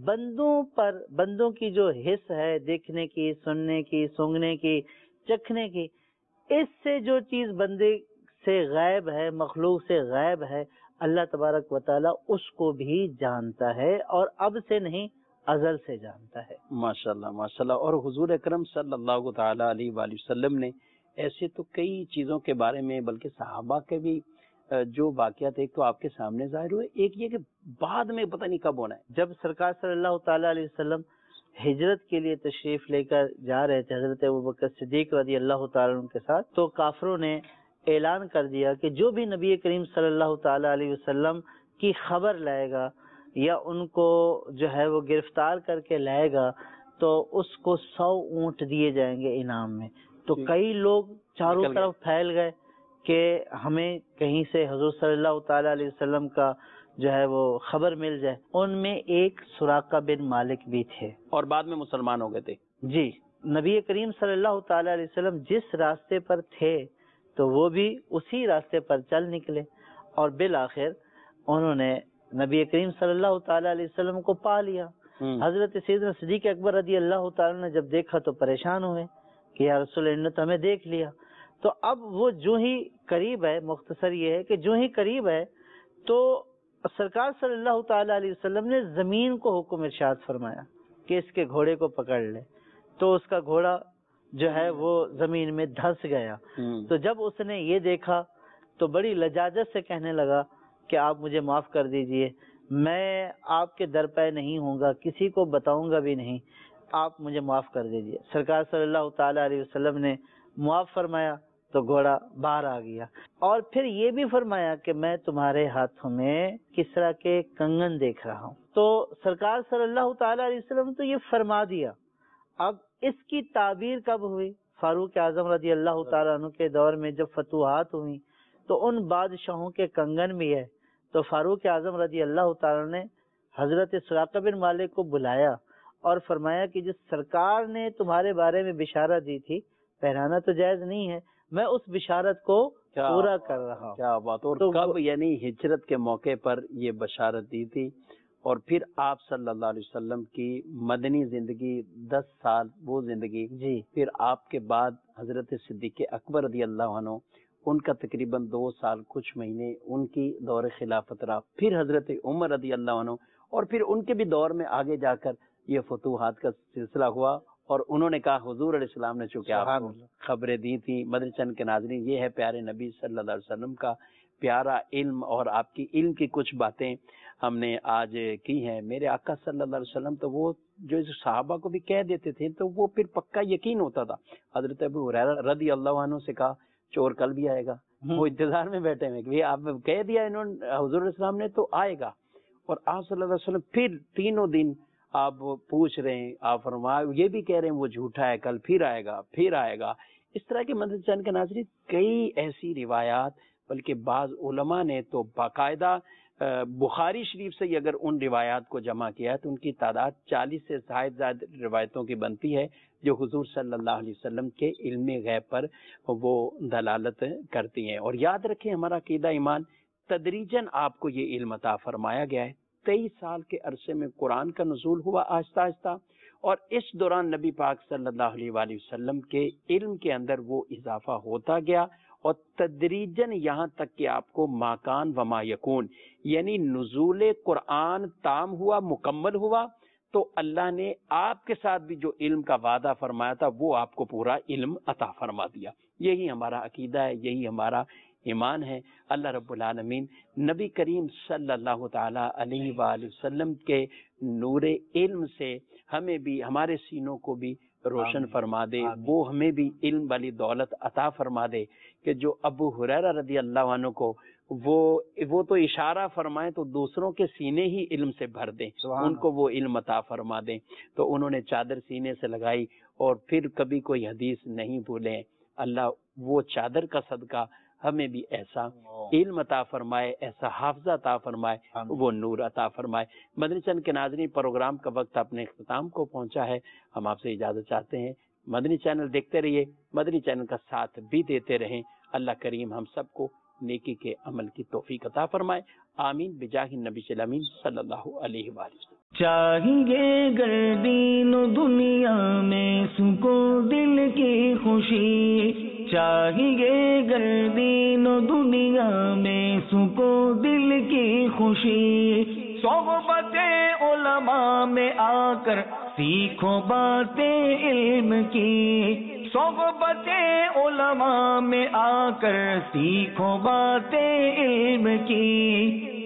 بندوں کی جو حس ہے، دیکھنے کی، سننے کی، سونگنے کی، چکھنے کی، اس سے جو چیز بندے سے غائب ہے، مخلوق سے غائب ہے، اللہ تبارک و تعالیٰ اس کو بھی جانتا ہے، اور اب سے نہیں ازل سے جانتا ہے۔ ماشاءاللہ ماشاءاللہ۔ اور حضور اکرم صلی اللہ تعالی علیہ وآلہ وسلم نے ایسے تو کئی چیزوں کے بارے میں، بلکہ صحابہ کے بھی جو واقعات ایک تو آپ کے سامنے ظاہر ہوئے، ایک یہ کہ بعد میں پتہ نہیں کب ہونا ہے۔ جب سرکار صلی اللہ تعالی علیہ وسلم ہجرت کے لیے تشریف لے کر جا رہے تھے حضرت ابوبکر صدیق رضی اللہ تعالیٰ عنہ کے ساتھ، تو کافروں نے اعلان کر دیا کہ جو بھی نبی کریم صلی اللہ تعالی علیہ وسلم کی خبر لائے گا یا ان کو جو ہے وہ گرفتار کر کے لائے گا تو اس کو 100 اونٹ دیے جائیں گے انعام میں۔ تو کئی لوگ چاروں طرف پھیل گئے کہ ہمیں کہیں سے حضور صلی اللہ تعالی علیہ وسلم کا جو ہے وہ خبر مل جائے۔ ان میں ایک سراقہ بن مالک بھی تھے، اور بعد میں مسلمان ہو گئے تھے۔ جی، نبی کریم صلی اللہ تعالی علیہ وسلم جس راستے پر تھے تو وہ بھی اسی راستے پر چل نکلے، اور بالآخر انہوں نے نبی کریم صلی اللہ تعالی علیہ وسلم کو پا لیا۔ حضرت سیدنا صدیق اکبر رضی اللہ تعالی نے جب دیکھا تو پریشان ہوئے کہ یا رسول اللہ نے تو ہمیں دیکھ لیا۔ تو اب وہ جو ہی قریب ہے، مختصر یہ ہے کہ جو ہی قریب ہے تو سرکار صلی اللہ تعالی علیہ وسلم نے زمین کو حکم ارشاد فرمایا کہ اس کے گھوڑے کو پکڑ لے، تو اس کا گھوڑا جو ہے وہ زمین میں دھنس گیا۔ تو جب اس نے یہ دیکھا تو بڑی لجاجت سے کہنے لگا کہ آپ مجھے معاف کر دیجئے، میں آپ کے در پہ نہیں ہوں گا، کسی کو بتاؤں گا بھی نہیں، آپ مجھے معاف کر دیجئے۔ سرکار صلی اللہ تعالی علیہ وسلم نے معاف فرمایا تو گھوڑا باہر آ گیا، اور پھر یہ بھی فرمایا کہ میں تمہارے ہاتھوں میں کسرا کے کنگن دیکھ رہا ہوں۔ تو سرکار صلی اللہ تعالی علیہ وسلم تو یہ فرما دیا۔ اب اس کی تعبیر کب ہوئی؟ فاروق اعظم رضی اللہ تعالیٰ عنہ کے دور میں جب فتوحات ہوئی تو ان بادشاہوں کے کنگن بھی ہے، تو فاروق اعظم رضی اللہ تعالیٰ نے حضرت سراقہ بن مالک کو بلایا اور فرمایا کہ جس سرکار نے تمہارے بارے میں بشارت دی تھی، پہنانا تو جائز نہیں ہے، میں اس بشارت کو پورا کر رہا ہوں۔ کیا بات! اور کب یعنی ہجرت کے موقع پر یہ بشارت دی تھی، اور پھر آپ صلی اللہ علیہ وسلم کی مدنی زندگی 10 سال وہ زندگی جی، پھر آپ کے بعد حضرت صدیق اکبر رضی اللہ عنہ ان کا تقریباً 2 سال کچھ مہینے ان کی دور خلافت رہا، پھر حضرت عمر رضی اللہ عنہ، اور پھر ان کے بھی دور میں آگے جا کر یہ فتوحات کا سلسلہ ہوا، اور انہوں نے کہا حضور علیہ السلام نے چونکہ آپ کو خبریں دی تھی۔ مدنی چینل کے ناظرین، یہ ہے پیارے نبی صلی اللہ علیہ وسلم کا پیارا علم، اور آپ کی علم کی کچھ باتیں ہم نے آج کی ہیں۔ میرے آقا صلی اللہ علیہ وسلم تو وہ جو صحابہ کو بھی کہہ دیتے تھے تو وہ پھر پکا یقین ہوتا تھا۔ حضرت ابو ہریرہ رضی اللہ عنہ سے کہا چور کل بھی آئے گا، وہ انتظار میں بیٹھے ہوئے کہ آپ کہہ دیا انہوں نے حضور علیہ السلام نے تو آئے گا، اور آپ صلی اللہ علیہ وسلم پھر 3 دن آپ پوچھ رہے ہیں، آپ فرمائے یہ بھی کہہ رہے ہیں وہ جھوٹا ہے، کل پھر آئے گا، پھر آئے گا۔ اس طرح کے مدنی چینل کے ناظرین کئی ایسی روایات، بلکہ بعض علماء نے تو باقاعدہ بخاری شریف سے اگر ان روایات کو جمع کیا ہے تو ان کی تعداد 40 سے زائد روایتوں کی بنتی ہے جو حضور صلی اللہ علیہ وسلم کے علم غیب پر وہ دلالت کرتی ہیں۔ اور یاد رکھیں ہمارا عقیدہ ایمان تدریجاً آپ کو یہ علم عطا فرمایا گیا ہے۔ 23 سال کے عرصے میں قرآن کا نزول ہوا آہستہ آہستہ، اور اس دوران نبی پاک صلی اللہ علیہ وآلہ وسلم کے علم کے اندر وہ اضافہ ہوتا گیا، اور تدریجاً یہاں تک کہ آپ کو ماکان و ما یکون یعنی نزول قرآن تام ہوا، مکمل ہوا، تو اللہ نے آپ کے ساتھ بھی جو علم کا وعدہ فرمایا تھا وہ آپ کو پورا علم عطا فرما دیا۔ یہی ہمارا عقیدہ ہے، یہی ہمارا ایمان ہے۔ اللہ رب العالمین نبی کریم صلی اللہ تعالی علیہ وآلہ وسلم کے نور علم سے ہمیں بھی، ہمارے سینوں کو بھی روشن فرما دے، وہ ہمیں بھی علم والی دولت عطا فرما دے کہ جو ابو ہریرہ رضی اللہ عنہ کو وہ تو اشارہ فرمائیں تو دوسروں کے سینے ہی علم سے بھر دیں، ان کو وہ علم عطا فرما دیں۔ تو انہوں نے چادر سینے سے لگائی اور پھر کبھی کوئی حدیث نہیں بھولیں۔ اللہ وہ چادر کا صدقہ ہمیں بھی ایسا علم عطا فرمائے، ایسا حافظہ عطا فرمائے، وہ نور عطا فرمائے۔ مدنی چینل کے ناظرین، پروگرام کا وقت اپنے اختتام کو پہنچا ہے، ہم آپ سے اجازت چاہتے ہیں۔ مدنی چینل دیکھتے رہیے، مدنی چینل کا ساتھ بھی دیتے رہیں۔ اللہ کریم ہم سب کو نیکی کے عمل کی توفیق عطا فرمائے، آمین بجاہ النبی الامین صلی اللہ علیہ وآلہ وسلم۔ چاہیے گر دین و دنیا میں سکون دل کی خوشی، چاہیے گر دین و دنیا میں سکون دل کی خوشی، صحبت علماء میں آ کر سیکھو باتیں علم کی، صحبت علماء میں آ کر سیکھو باتیں علم کی،